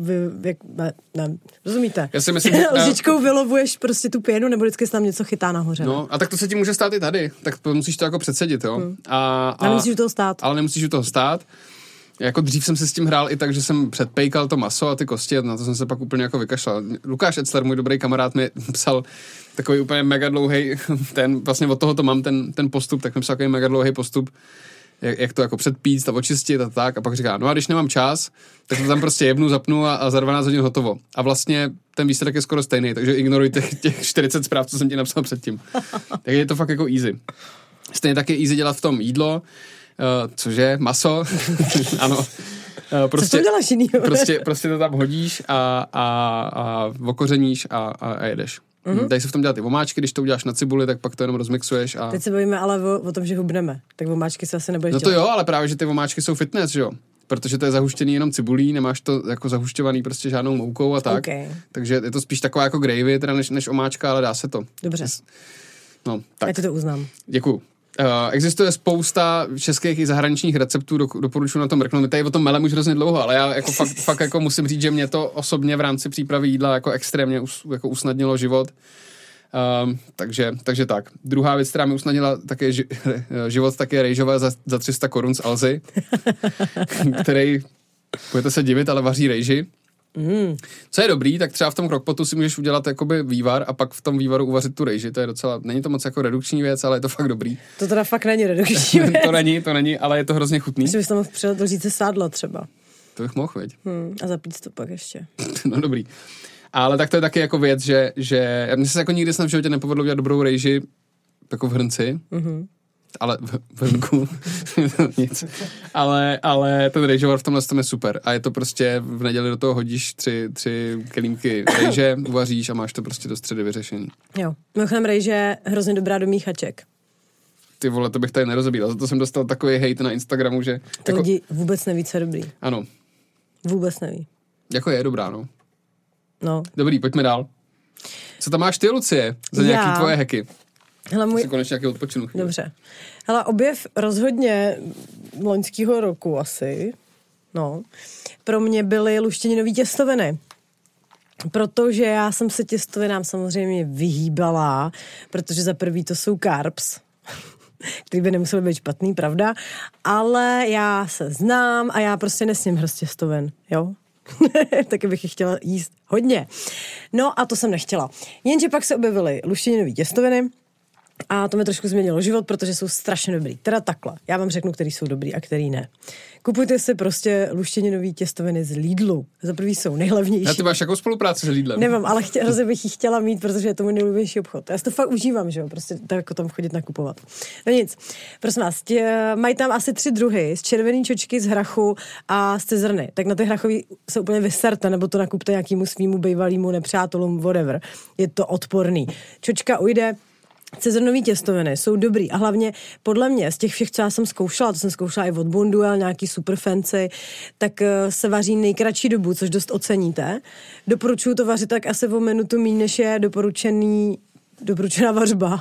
ne, rozumíte? Já si myslím, lžičkou vylovuješ prostě tu pěnu, nebo vždycky se tam něco chytá nahoře. No, a tak to se ti může stát i tady, tak musíš to jako předsedit, jo? Ale nemusíš u toho stát. Ale nemusíš u toho stát. Jako dřív jsem si s tím hrál i tak, že jsem předpejkal to maso a ty kosti a na to jsem se pak úplně jako vykašlal. Lukáš Etzler, můj dobrý kamarád, mi psal takový úplně mega dlouhý, vlastně od toho to mám ten postup, tak mi psal takový mega dlouhý postup, jak to jako předpít a očistit a tak. A pak říká, no a když nemám čas, tak to tam prostě jebnu, zapnu a za 12 hodin hotovo. A vlastně ten výsledek je skoro stejný, takže ignorujte těch 40 zpráv, co jsem ti napsal předtím. Takže je to fakt jako easy. Stejně tak je easy dělat v tom jídlo, cože, maso, ano. Co to děláš jinýho? Prostě to tam hodíš a okořeníš a jedeš. Dají se v tom dělat i omáčky, když to uděláš na cibuli, tak pak to jenom rozmixuješ. A... Teď se bavíme ale o tom, že hubneme, tak omáčky se asi nebudeš No to dělat. jo, ale právě, že ty omáčky jsou fitness, že jo? Protože to je zahuštěný jenom cibulí, nemáš to jako zahušťovaný prostě žádnou moukou a tak. Okay. Takže je to spíš taková jako gravy, teda než omáčka, ale dá se to. Dobře. No, tak. Já ti to uznám. Děkuju. Existuje spousta českých i zahraničních receptů, doporučuji na to mrknout. My tady o tom melem už hrozně dlouho, ale já jako fakt jako musím říct, že mě to osobně v rámci přípravy jídla jako extrémně jako usnadnilo život. Takže tak. Druhá věc, která mi usnadnila také život, tak je rejžové za 300 korun z Alzy, který, budete se divit, ale vaří rejži. Co je dobrý, tak třeba v tom crockpotu si můžeš udělat jakoby vývar a pak v tom vývaru uvařit tu rejži. To je docela, není to moc jako redukční věc, ale je to fakt dobrý. To teda fakt není redukční věc. to není, ale je to hrozně chutný. Myslím, že bys tam mohl přidat do říce sádla třeba. To bych mohl, veď. A zapít to pak ještě. No dobrý. Ale tak to je taky jako věc, že mně se jako nikdy snad v životě nepovedlo udělat dobrou rejži jako v hrnci. Ale v hrnku nic. Ale ten rejžovar v tomhle je super. A je to prostě v neděli do toho hodíš 3 kelímky rejže, uvaříš a máš to prostě do středy vyřešený. Jo. Mimochodem rejže je hrozně dobrá do míchaček. Ty vole, to bych tady nerozebíral. Za to jsem dostal takový hejt na Instagramu, že... To jako... lidi vůbec neví, co je dobrý. Ano. Vůbec neví. Jako je dobrá, no. No. Dobrý, pojďme dál. Co tam máš ty, Lucie, za nějaký tvoje hacky? Hele, si konečně nějaký odpočinu. Dobře. Hele, objev rozhodně loňského roku asi, no, pro mě byly luštěninové těstoviny. Protože já jsem se těstovinám samozřejmě vyhýbala, protože za prvý to jsou carbs, který by nemusel být špatný, pravda, ale já se znám a já prostě nesním hrst těstovin, jo? Taky bych je chtěla jíst hodně. No a to jsem nechtěla. Jenže pak se objevily luštěninové těstoviny a to mi trošku změnilo život, protože jsou strašně dobrý. Teda takhle. Já vám řeknu, který jsou dobrý a který ne. Kupujte si prostě luštěninové těstoviny z Lidlu. Za prvý jsou nejlevnější. A ty máš jakou spolupráci s Lidlem? Nemám, ale hrozně bych ji chtěla mít, protože je to můj nejlubější obchod. Já si to fakt užívám, že jo, prostě tak jako tam chodit nakupovat. No nic, prosím vás, mají tam asi 3 druhy, z červený čočky, z hrachu a z cizrny. Tak na ty hrachový se úplně vyserte, nebo to nakupte nějakému svýmu bývalýmu nepřátelům, whatever. Je to odporný. Čočka ujde. Cezrnový těstoviny jsou dobrý a hlavně podle mě z těch všech, co já jsem zkoušela, to jsem zkoušela i od Bonduelle, nějaký super fancy, tak se vaří nejkratší dobu, což dost oceníte. Doporučuju to vařit tak asi o minutu méně, než je doporučená vařba.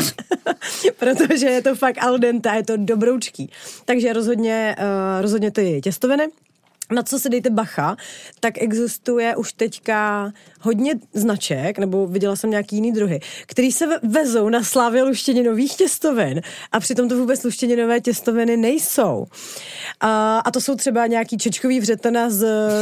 Protože je to fakt al dente a je to dobroučký. Takže rozhodně ty těstoviny. Na co si dejte bacha, tak existuje už teďka hodně značek, nebo viděla jsem nějaký jiný druhy, který se vezou na slávě luštěninových těstovin a přitom to vůbec luštěninové těstoviny nejsou. A to jsou třeba nějaký čočkový vřetena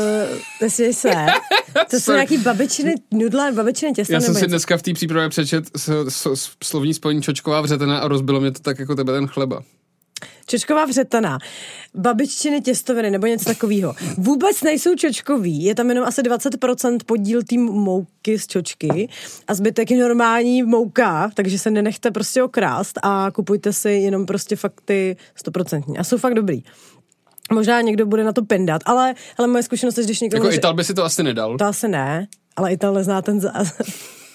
to jsou nějaký babičiny nudle, babičiny těsta. Já jsem si dneska v té přípravě přečet slovní spojení čočková vřetena a rozbilo mě to tak jako tebe ten chleba. Čočková vřetana, babiččiny těstoviny nebo něco takového. Vůbec nejsou čočkový, je tam jenom asi 20% podíl té mouky z čočky a zbytek je normální mouka, takže se nenechte prostě okrást a kupujte si jenom prostě fakt ty 100%. A jsou fakt dobrý. Možná někdo bude na to pendat, ale moje zkušenost je, když někomu... Jako Ital by si to asi nedal. To asi ne, ale Ital nezná ten zázev.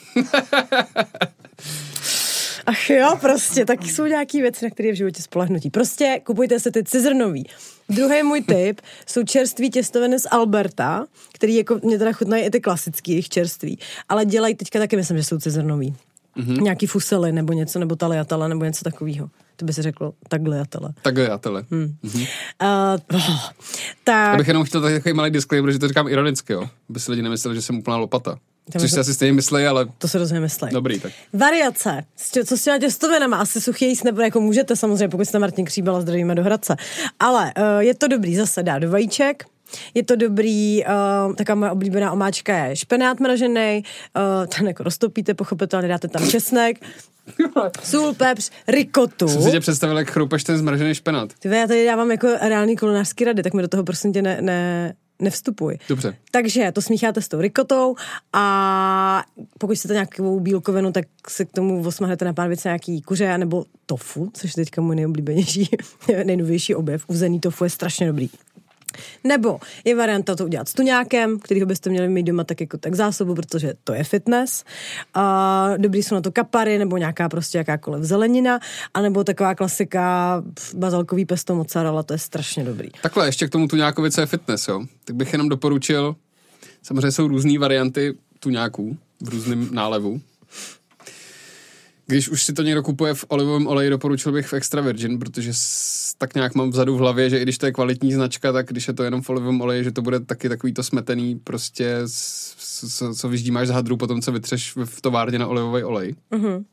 Ach jo, prostě, taky jsou nějaký věci, na které je v životě spolehnutí. Prostě kupujte si ty cizrnový. Druhý můj tip jsou čerství těstoviny z Alberta, který jako mě teda chutnají i ty klasický jejich čerství, ale dělají teďka taky, myslím, že jsou cizrnový. Mm-hmm. Nějaký fusely nebo něco, nebo tagliatelle, nebo něco takového. To by se řeklo tagliatelle. Tagliatelle. Tak... Já bych jenom chtěl takový malý disclaimer, že to říkám ironicky, jo. Aby si lidi nemysleli, že jsem úplná lopata. Což si asi stejně myslej, ale... To se rozhodně myslej. Dobrý, tak. Variace. Co s těma těstovinama? Asi suchý jíst nebo jako můžete samozřejmě, pokud jste Martin Kříbala, zdravíme do Hradce. Ale je to dobrý zase dát do vajíček. Je to dobrý, taková moje oblíbená omáčka je špenát mražený, ten jako roztopíte, pochopitelně dáte tam česnek, Sůl, pepř, rikotu. Jsem si tě představil, jak chroupeš ten zmražený špenát. Ty já tady dávám jako reální kulinářský rady, tak mi do toho prosím tě nevstupuj. Dobře. Takže to smícháte s tou rikotou a pokud chcete nějakou bílkovinu, tak si k tomu osmahnete na pánvice nějaký kuře nebo tofu, což je teďka můj nejoblíbenější, nejnovější objev. Uzený tofu je strašně dobrý. Nebo je varianta to udělat s tuňákem, kterýho byste měli mít doma tak jako tak zásobu, protože to je fitness. Dobrý jsou na to kapary, nebo nějaká prostě jakákoliv zelenina, anebo taková klasika bazalkový pesto mozzarella, to je strašně dobrý. Takhle, ještě k tomu tuňákovi, co je fitness, jo. Tak bych jenom doporučil, samozřejmě jsou různý varianty tuňáků v různém nálevu. Když už si to někdo kupuje v olivovém oleji, doporučil bych v extra virgin, protože tak nějak mám vzadu v hlavě, že i když to je kvalitní značka, tak když je to jenom v olivovém oleji, že to bude taky takový to smetený prostě, co vyždímáš z hadru, potom co vytřeš v továrně na olivový olej. Mm-hmm.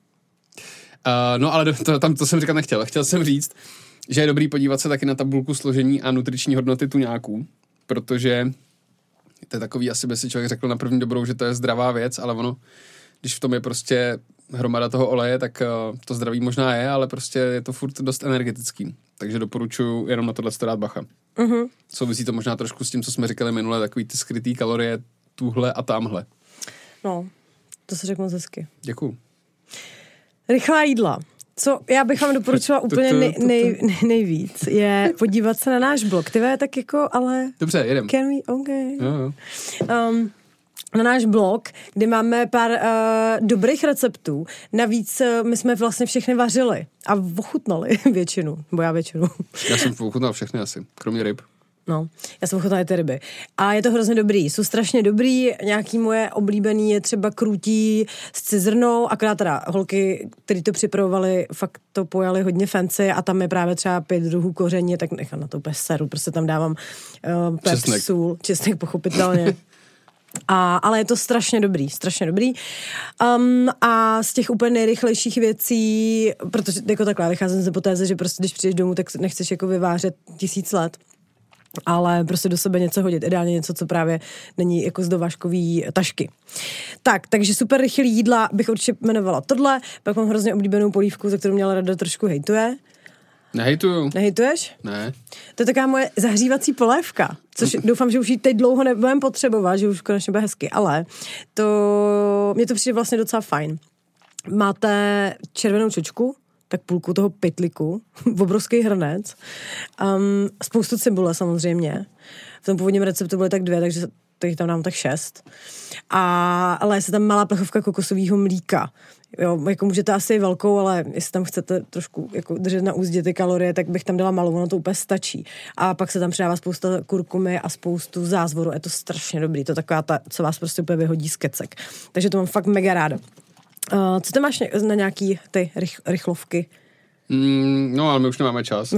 No ale to jsem říkat nechtěl. Chtěl jsem říct, že je dobrý podívat se taky na tabulku složení a nutriční hodnoty tuňáků, protože to je takový, asi by si člověk řekl na první dobrou, že to je zdravá věc, ale ono, když v tom je prostě hromada toho oleje, tak to zdraví možná je, ale prostě je to furt dost energetický. Takže doporučuji jenom na tohle dát bacha. Mm-hmm. Souvisí to možná trošku s tím, co jsme říkali minule, takový ty skrytý kalorie tuhle a tamhle. No, to se řekl moc hezky. Děkuju. Rychlá jídla. Co já bych vám doporučila úplně nejvíc, je podívat se na náš blog. Ty tak jako, ale... Dobře, jedem. Can we? Okay. Jo. Na náš blog, kde máme pár dobrých receptů. Navíc my jsme vlastně všechny vařili a ochutnali většinu, bo já většinu. Já jsem ochutnal všechny asi, kromě ryb. No, já jsem ochutnala ty ryby. A je to hrozně dobrý, jsou strašně dobrý, nějaký moje oblíbený je třeba krůtí s cizrnou, akorát teda holky, který to připravovali, fakt to pojali hodně fancy a tam je právě třeba 5 druhů koření, tak nechám na to bez seru, prostě tam dávám pepř, sůl, česnek pochopitelně. Ale je to strašně dobrý, strašně dobrý. A z těch úplně nejrychlejších věcí, protože jako takhle vycházím z hypotézy, že prostě když přijdeš domů, tak nechceš jako vyvářet 1000 let, ale prostě do sebe něco hodit. Ideálně něco, co právě není jako z dovážkový tašky. Takže super rychlý jídla bych určitě jmenovala tohle, pak mám hrozně oblíbenou polívku, za kterou měla Rada trošku hejtuje. Nehejtuju. Nehejtuješ? Ne. To je taková moje zahřívací polévka, což doufám, že už ji teď dlouho nebudem potřebovat, že už konečně bude hezky, ale mně to přijde vlastně docela fajn. Máte červenou čočku, tak půlku toho pytliku, obrovský hrnec, spoustu cibule samozřejmě. V tom původním receptu byly tak 2, takže teď tam dám tak 6. Ale je se tam malá plechovka kokosového mlíka. Jo, jako můžete asi velkou, ale jestli tam chcete trošku jako držet na úzdě ty kalorie, tak bych tam dala malou, ono to úplně stačí. A pak se tam přidává spousta kurkumy a spoustu zázvoru. Je to strašně dobrý, to taková ta, co vás prostě úplně vyhodí z kecek. Takže to mám fakt mega ráda. Co ty máš na nějaký ty rychlovky? No, ale my už nemáme čas.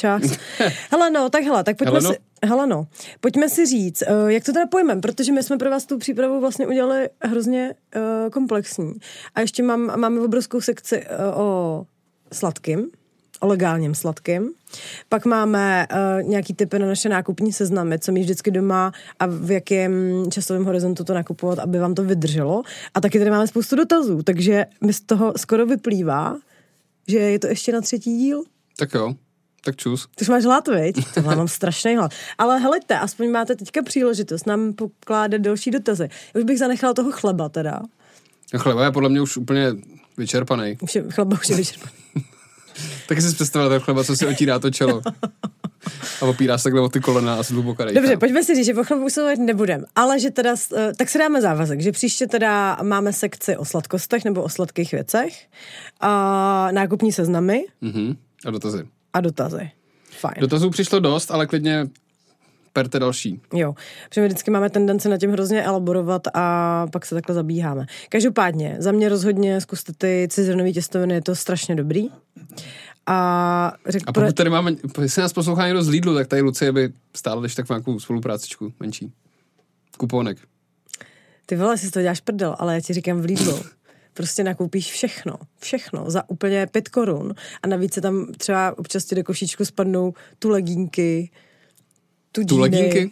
Tak pojďme si říct, jak to teda pojmeme, protože my jsme pro vás tu přípravu vlastně udělali hrozně komplexní. A ještě máme obrovskou sekci o sladkým, o legálním sladkým. Pak máme nějaký tipy na naše nákupní seznamy, co mít vždycky doma a v jakém časovém horizontu to nakupovat, aby vám to vydrželo. A taky tady máme spoustu dotazů, takže mi z toho skoro vyplývá, že je to ještě na 3. díl. Tak jo, tak čus. Ty už máš hlad, viď? Tohle mám strašný hlad. Ale helejte, aspoň máte teďka příležitost nám pokládat další dotazy. Už bych zanechala toho chleba teda. Chleba je podle mě už úplně vyčerpaný. Chleba už je vyčerpaný. Taky si představila ten chleba, co si otírá to čelo. A opírá se takhle o ty kolena a se hluboka dejchá. Dobře, pojďme si říct, že po chlebu už se nebudem, ale že teda, tak si dáme závazek, že příště teda máme sekci o sladkostech nebo o sladkých věcech a nákupní seznamy. Mm-hmm. A dotazy. Fajn. Dotazů přišlo dost, ale klidně perte další. Jo, protože my vždycky máme tendenci na tím hrozně elaborovat a pak se takhle zabíháme. Každopádně, za mě rozhodně zkuste ty cizrnové těstoviny, je to strašně dobrý. A pokud tady máme, jestli nás poslouchá někdo z Lidlu, tak tady Lucie by stála když tak nějakou spoluprácičku menší. Kuponek. Ty vole, si to děláš prdel, ale já ti říkám v Lidlu. Prostě nakoupíš všechno za úplně 5 korun a navíc se tam třeba občas ti do košíčku spadnou tu legínky, tu legínky?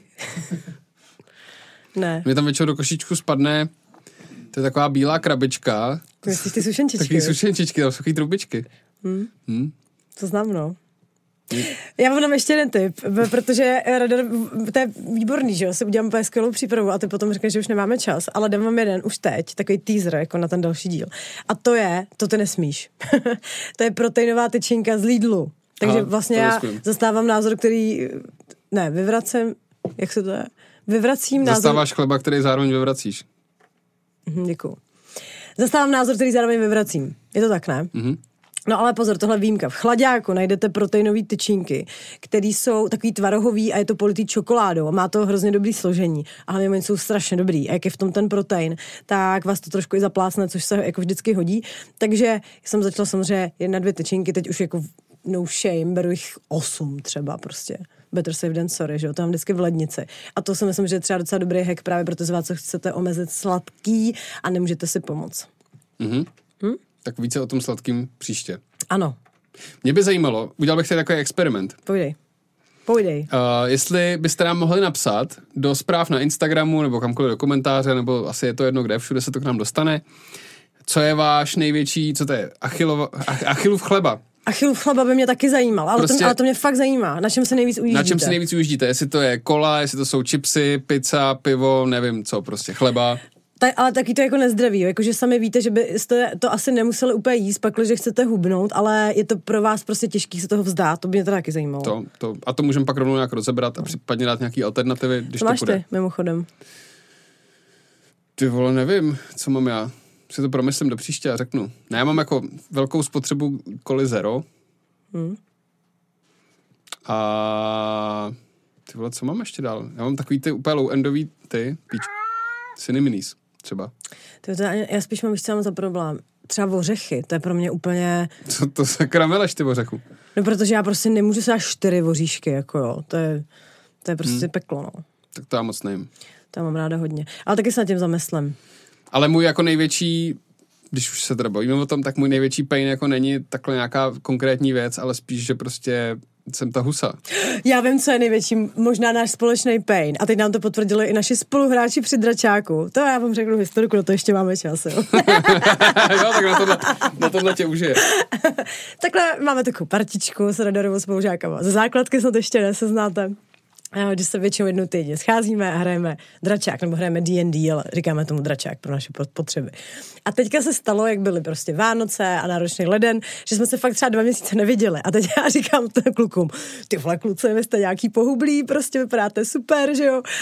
Ne. Mě tam většinou do košíčku spadne, to je taková bílá krabička Myslíš ty sušenčičky? Taky sušenčičky, tam jsou takový trubičky. To znám, no. Já mám ještě jeden tip, protože radar, to je výborný, že jo, si udělám úplně skvělou přípravu a ty potom řekneš, že už nemáme čas, ale dám vám jeden už teď, takový teaser jako na ten další díl. A to ty nesmíš. To je proteinová tyčinka z Lidlu. Takže vlastně já zastávám názor, vyvracím, jak se to je? Vyvracím názor. Zastáváš chleba, který zároveň vyvracíš. Děkuju. Zastávám názor, který zároveň vyvracím. Je to tak, ne? No ale pozor, tohle výjimka. V chlaďáku najdete proteinové tyčinky, které jsou takový tvarohový a je to politý čokoládou a má to hrozně dobrý složení. A hlavně oni jsou strašně dobrý. A jak je v tom ten protein, tak vás to trošku i zaplácne, což se jako vždycky hodí. Takže jsem začala samozřejmě 1-2 tyčinky, teď už jako no shame, beru jich 8 třeba prostě. Better safe than sorry, že jo, to mám vždycky v lednici. A to si myslím, že je třeba docela dobrý hack právě protože vás chcete omezit sladký a nemůžete si pomoct. Tak více o tom sladkým příště. Ano. Mě by zajímalo, udělal bych tady takový experiment. Pojdej. Jestli byste nám mohli napsat do zpráv na Instagramu nebo kamkoliv do komentáře, nebo asi je to jedno kde, všude se to k nám dostane. Co je váš největší, co to je, Achillův chleba? Achillův chleba by mě taky zajímal, ale to mě fakt zajímá. Na čem se nejvíc ujíždíte? Na čem se nejvíc ujíždíte? Jestli to je kola, jestli to jsou chipsy, pizza, pivo, nevím co, prostě chleba. Ale taky to jako nezdraví, jakože sami víte, že byste to asi nemuseli úplně jíst, pakliže chcete hubnout, ale je to pro vás prostě těžký se toho vzdát, to by mě to taky zajímalo. A to můžeme pak rovnou nějak rozebrat a případně dát nějaký alternativy, když to máš půjde. Ty, mimochodem? Ty vole, nevím, co mám já. Si to promyslím do příště a řeknu. Ne, já mám jako velkou spotřebu Coly Zero. A ty vole, co mám ještě dál? Já mám takový ty úplně low-endový Cineminis třeba. Já spíš mám ještě za problém. Třeba ořechy, to je pro mě úplně... Co to sakra meleš, ty ořechu? No, protože já prostě nemůžu se až 4 oříšky, jako jo. To je prostě peklo, no. Tak to já moc nejím. To mám ráda hodně. Ale taky se nad tím zamyslím. Ale můj jako největší, když už se teda bavíme o tom, tak můj největší pain jako není takhle nějaká konkrétní věc, ale spíš, že prostě jsem ta husa. Já vím, co je největší, možná náš společný pain. A teď nám to potvrdili i naši spoluhráči při dračáku. To já vám řeknu historiku, no to ještě máme čas, jo. Jo, tak na tohle tě užije. Takhle máme takovou partičku s radarovou spolužákama. Ze základky snad ještě neseznáte. Když se většinou jednou týdně scházíme a hrajeme dračák, nebo hrajeme D&D, ale říkáme tomu dračák pro naše potřeby. A teďka se stalo, jak byly prostě Vánoce a náročný leden, že jsme se fakt třeba 2 měsíce neviděli. A teď já říkám klukům, ty vole kluci, vy jste nějaký pohublí, prostě vypadáte super, že jo.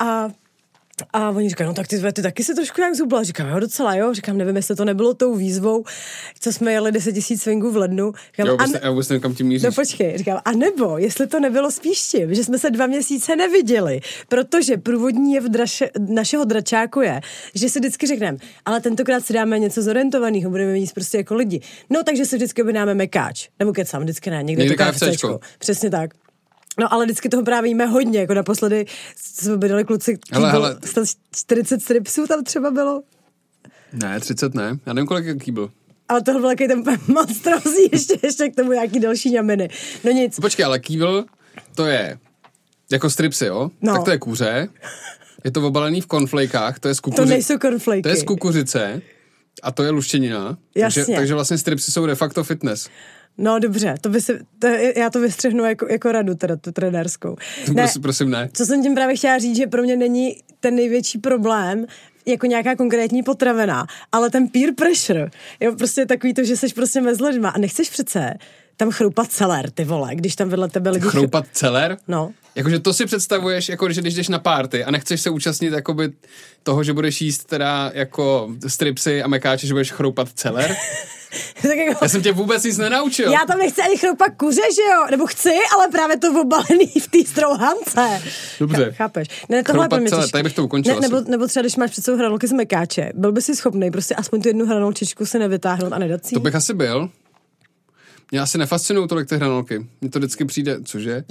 A oni říkají, no tak ty taky se trošku jak zubla. Říkám, jo, docela jo. Říkám, nevím, jestli to nebylo tou výzvou, co jsme jeli 10 000 swingů v lednu. Říkám, já vůbec nevím, kam tím míříš. No počkej, říkám, a nebo, jestli to nebylo spíš tím, že jsme se 2 měsíce neviděli, protože průvodní je našeho dračáku je, že si vždycky řekneme, ale tentokrát si dáme něco zorientovaného, budeme mít prostě jako lidi. No takže si vždycky objednáme mekáč. Nebo kecám, vždycky ne, někde to KFCčko. Přesně tak. No ale vždycky toho právě jíme hodně, jako naposledy jsme bydali kluci, hele. 40 stripsů tam třeba bylo. Ne, 30 ne, já nevím, kolik byl. Ale tohle byl takový ten monstrózní, ještě k tomu nějaký další ňaminy. No nic. Počkej, ale kýbl, to je jako stripsy, jo? No. Tak to je kuře, je to obalený v cornflakách, to je z kukuřice. To nejsou cornflaky. To je z kukuřice a to je luštěnina. Jasně. Takže vlastně stripsy jsou de facto fitness. No dobře, já to vystřihnu jako radu teda tu trenérskou. Ne, prosím ne. Co jsem tím právě chtěla říct, že pro mě není ten největší problém jako nějaká konkrétní potravina, ale ten peer pressure. Jo, prostě takový to, že seš prostě mezi lidma a nechceš přece tam chroupat celer, ty vole, když tam vedle tebe lidi... Chroupat celer? No. Jakože to si představuješ, jako že když jdeš na party a nechceš se účastnit jakoby toho, že budeš jíst teda jako stripsy a mekáče, že budeš chroupat celer? Tak jako, já jsem tě vůbec nic nenaučil. Já tam nechci ani chroupat kuře, že jo? Nebo chci, ale právě to obalený v té strouhance. Dobře. Chápeš? Ne, tohle chroupat celer, tady bych to ukončil. Nebo třeba, když máš před sebou hranolky z mekáče, byl by si schopný prostě aspoň tu jednu hranolčičku si nevytáhnout a nedat si. To bych asi byl. Mě asi nefascinují tolik ty hranolky. Mně to vždycky přijde, cože?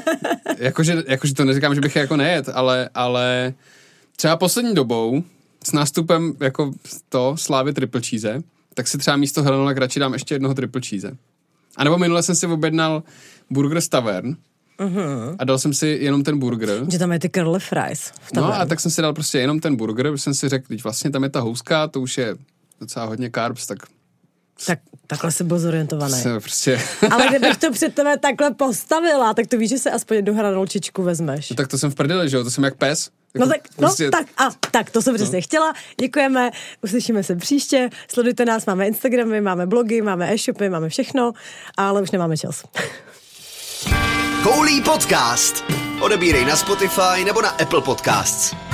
jakože to neříkám, že bych je jako nejet, ale třeba poslední dobou s nástupem jako slávy triple cheese, tak si třeba místo hranolek radši dám ještě jednoho triple cheese. A nebo minule jsem si objednal burger z Tavern a dal jsem si jenom ten burger. Že tam je ty curly fries v Tavern. No a tak jsem si dal prostě jenom ten burger, protože jsem si řekl, teď vlastně tam je ta houska, to už je docela hodně carbs, tak Takhle se byl zorientovaný. prostě... Ale kdybych to před tebe takhle postavila, tak to víš, že se aspoň jednu hranolčičku vezmeš. No tak to jsem v prdeli, že jo, to jsem jak pes. Tak to jsem přesně chtěla. Děkujeme, uslyšíme se příště. Sledujte nás, máme Instagramy, máme blogy, máme e-shopy, máme všechno, ale už nemáme čas. Koulí podcast. Odebírej na Spotify nebo na Apple Podcasts.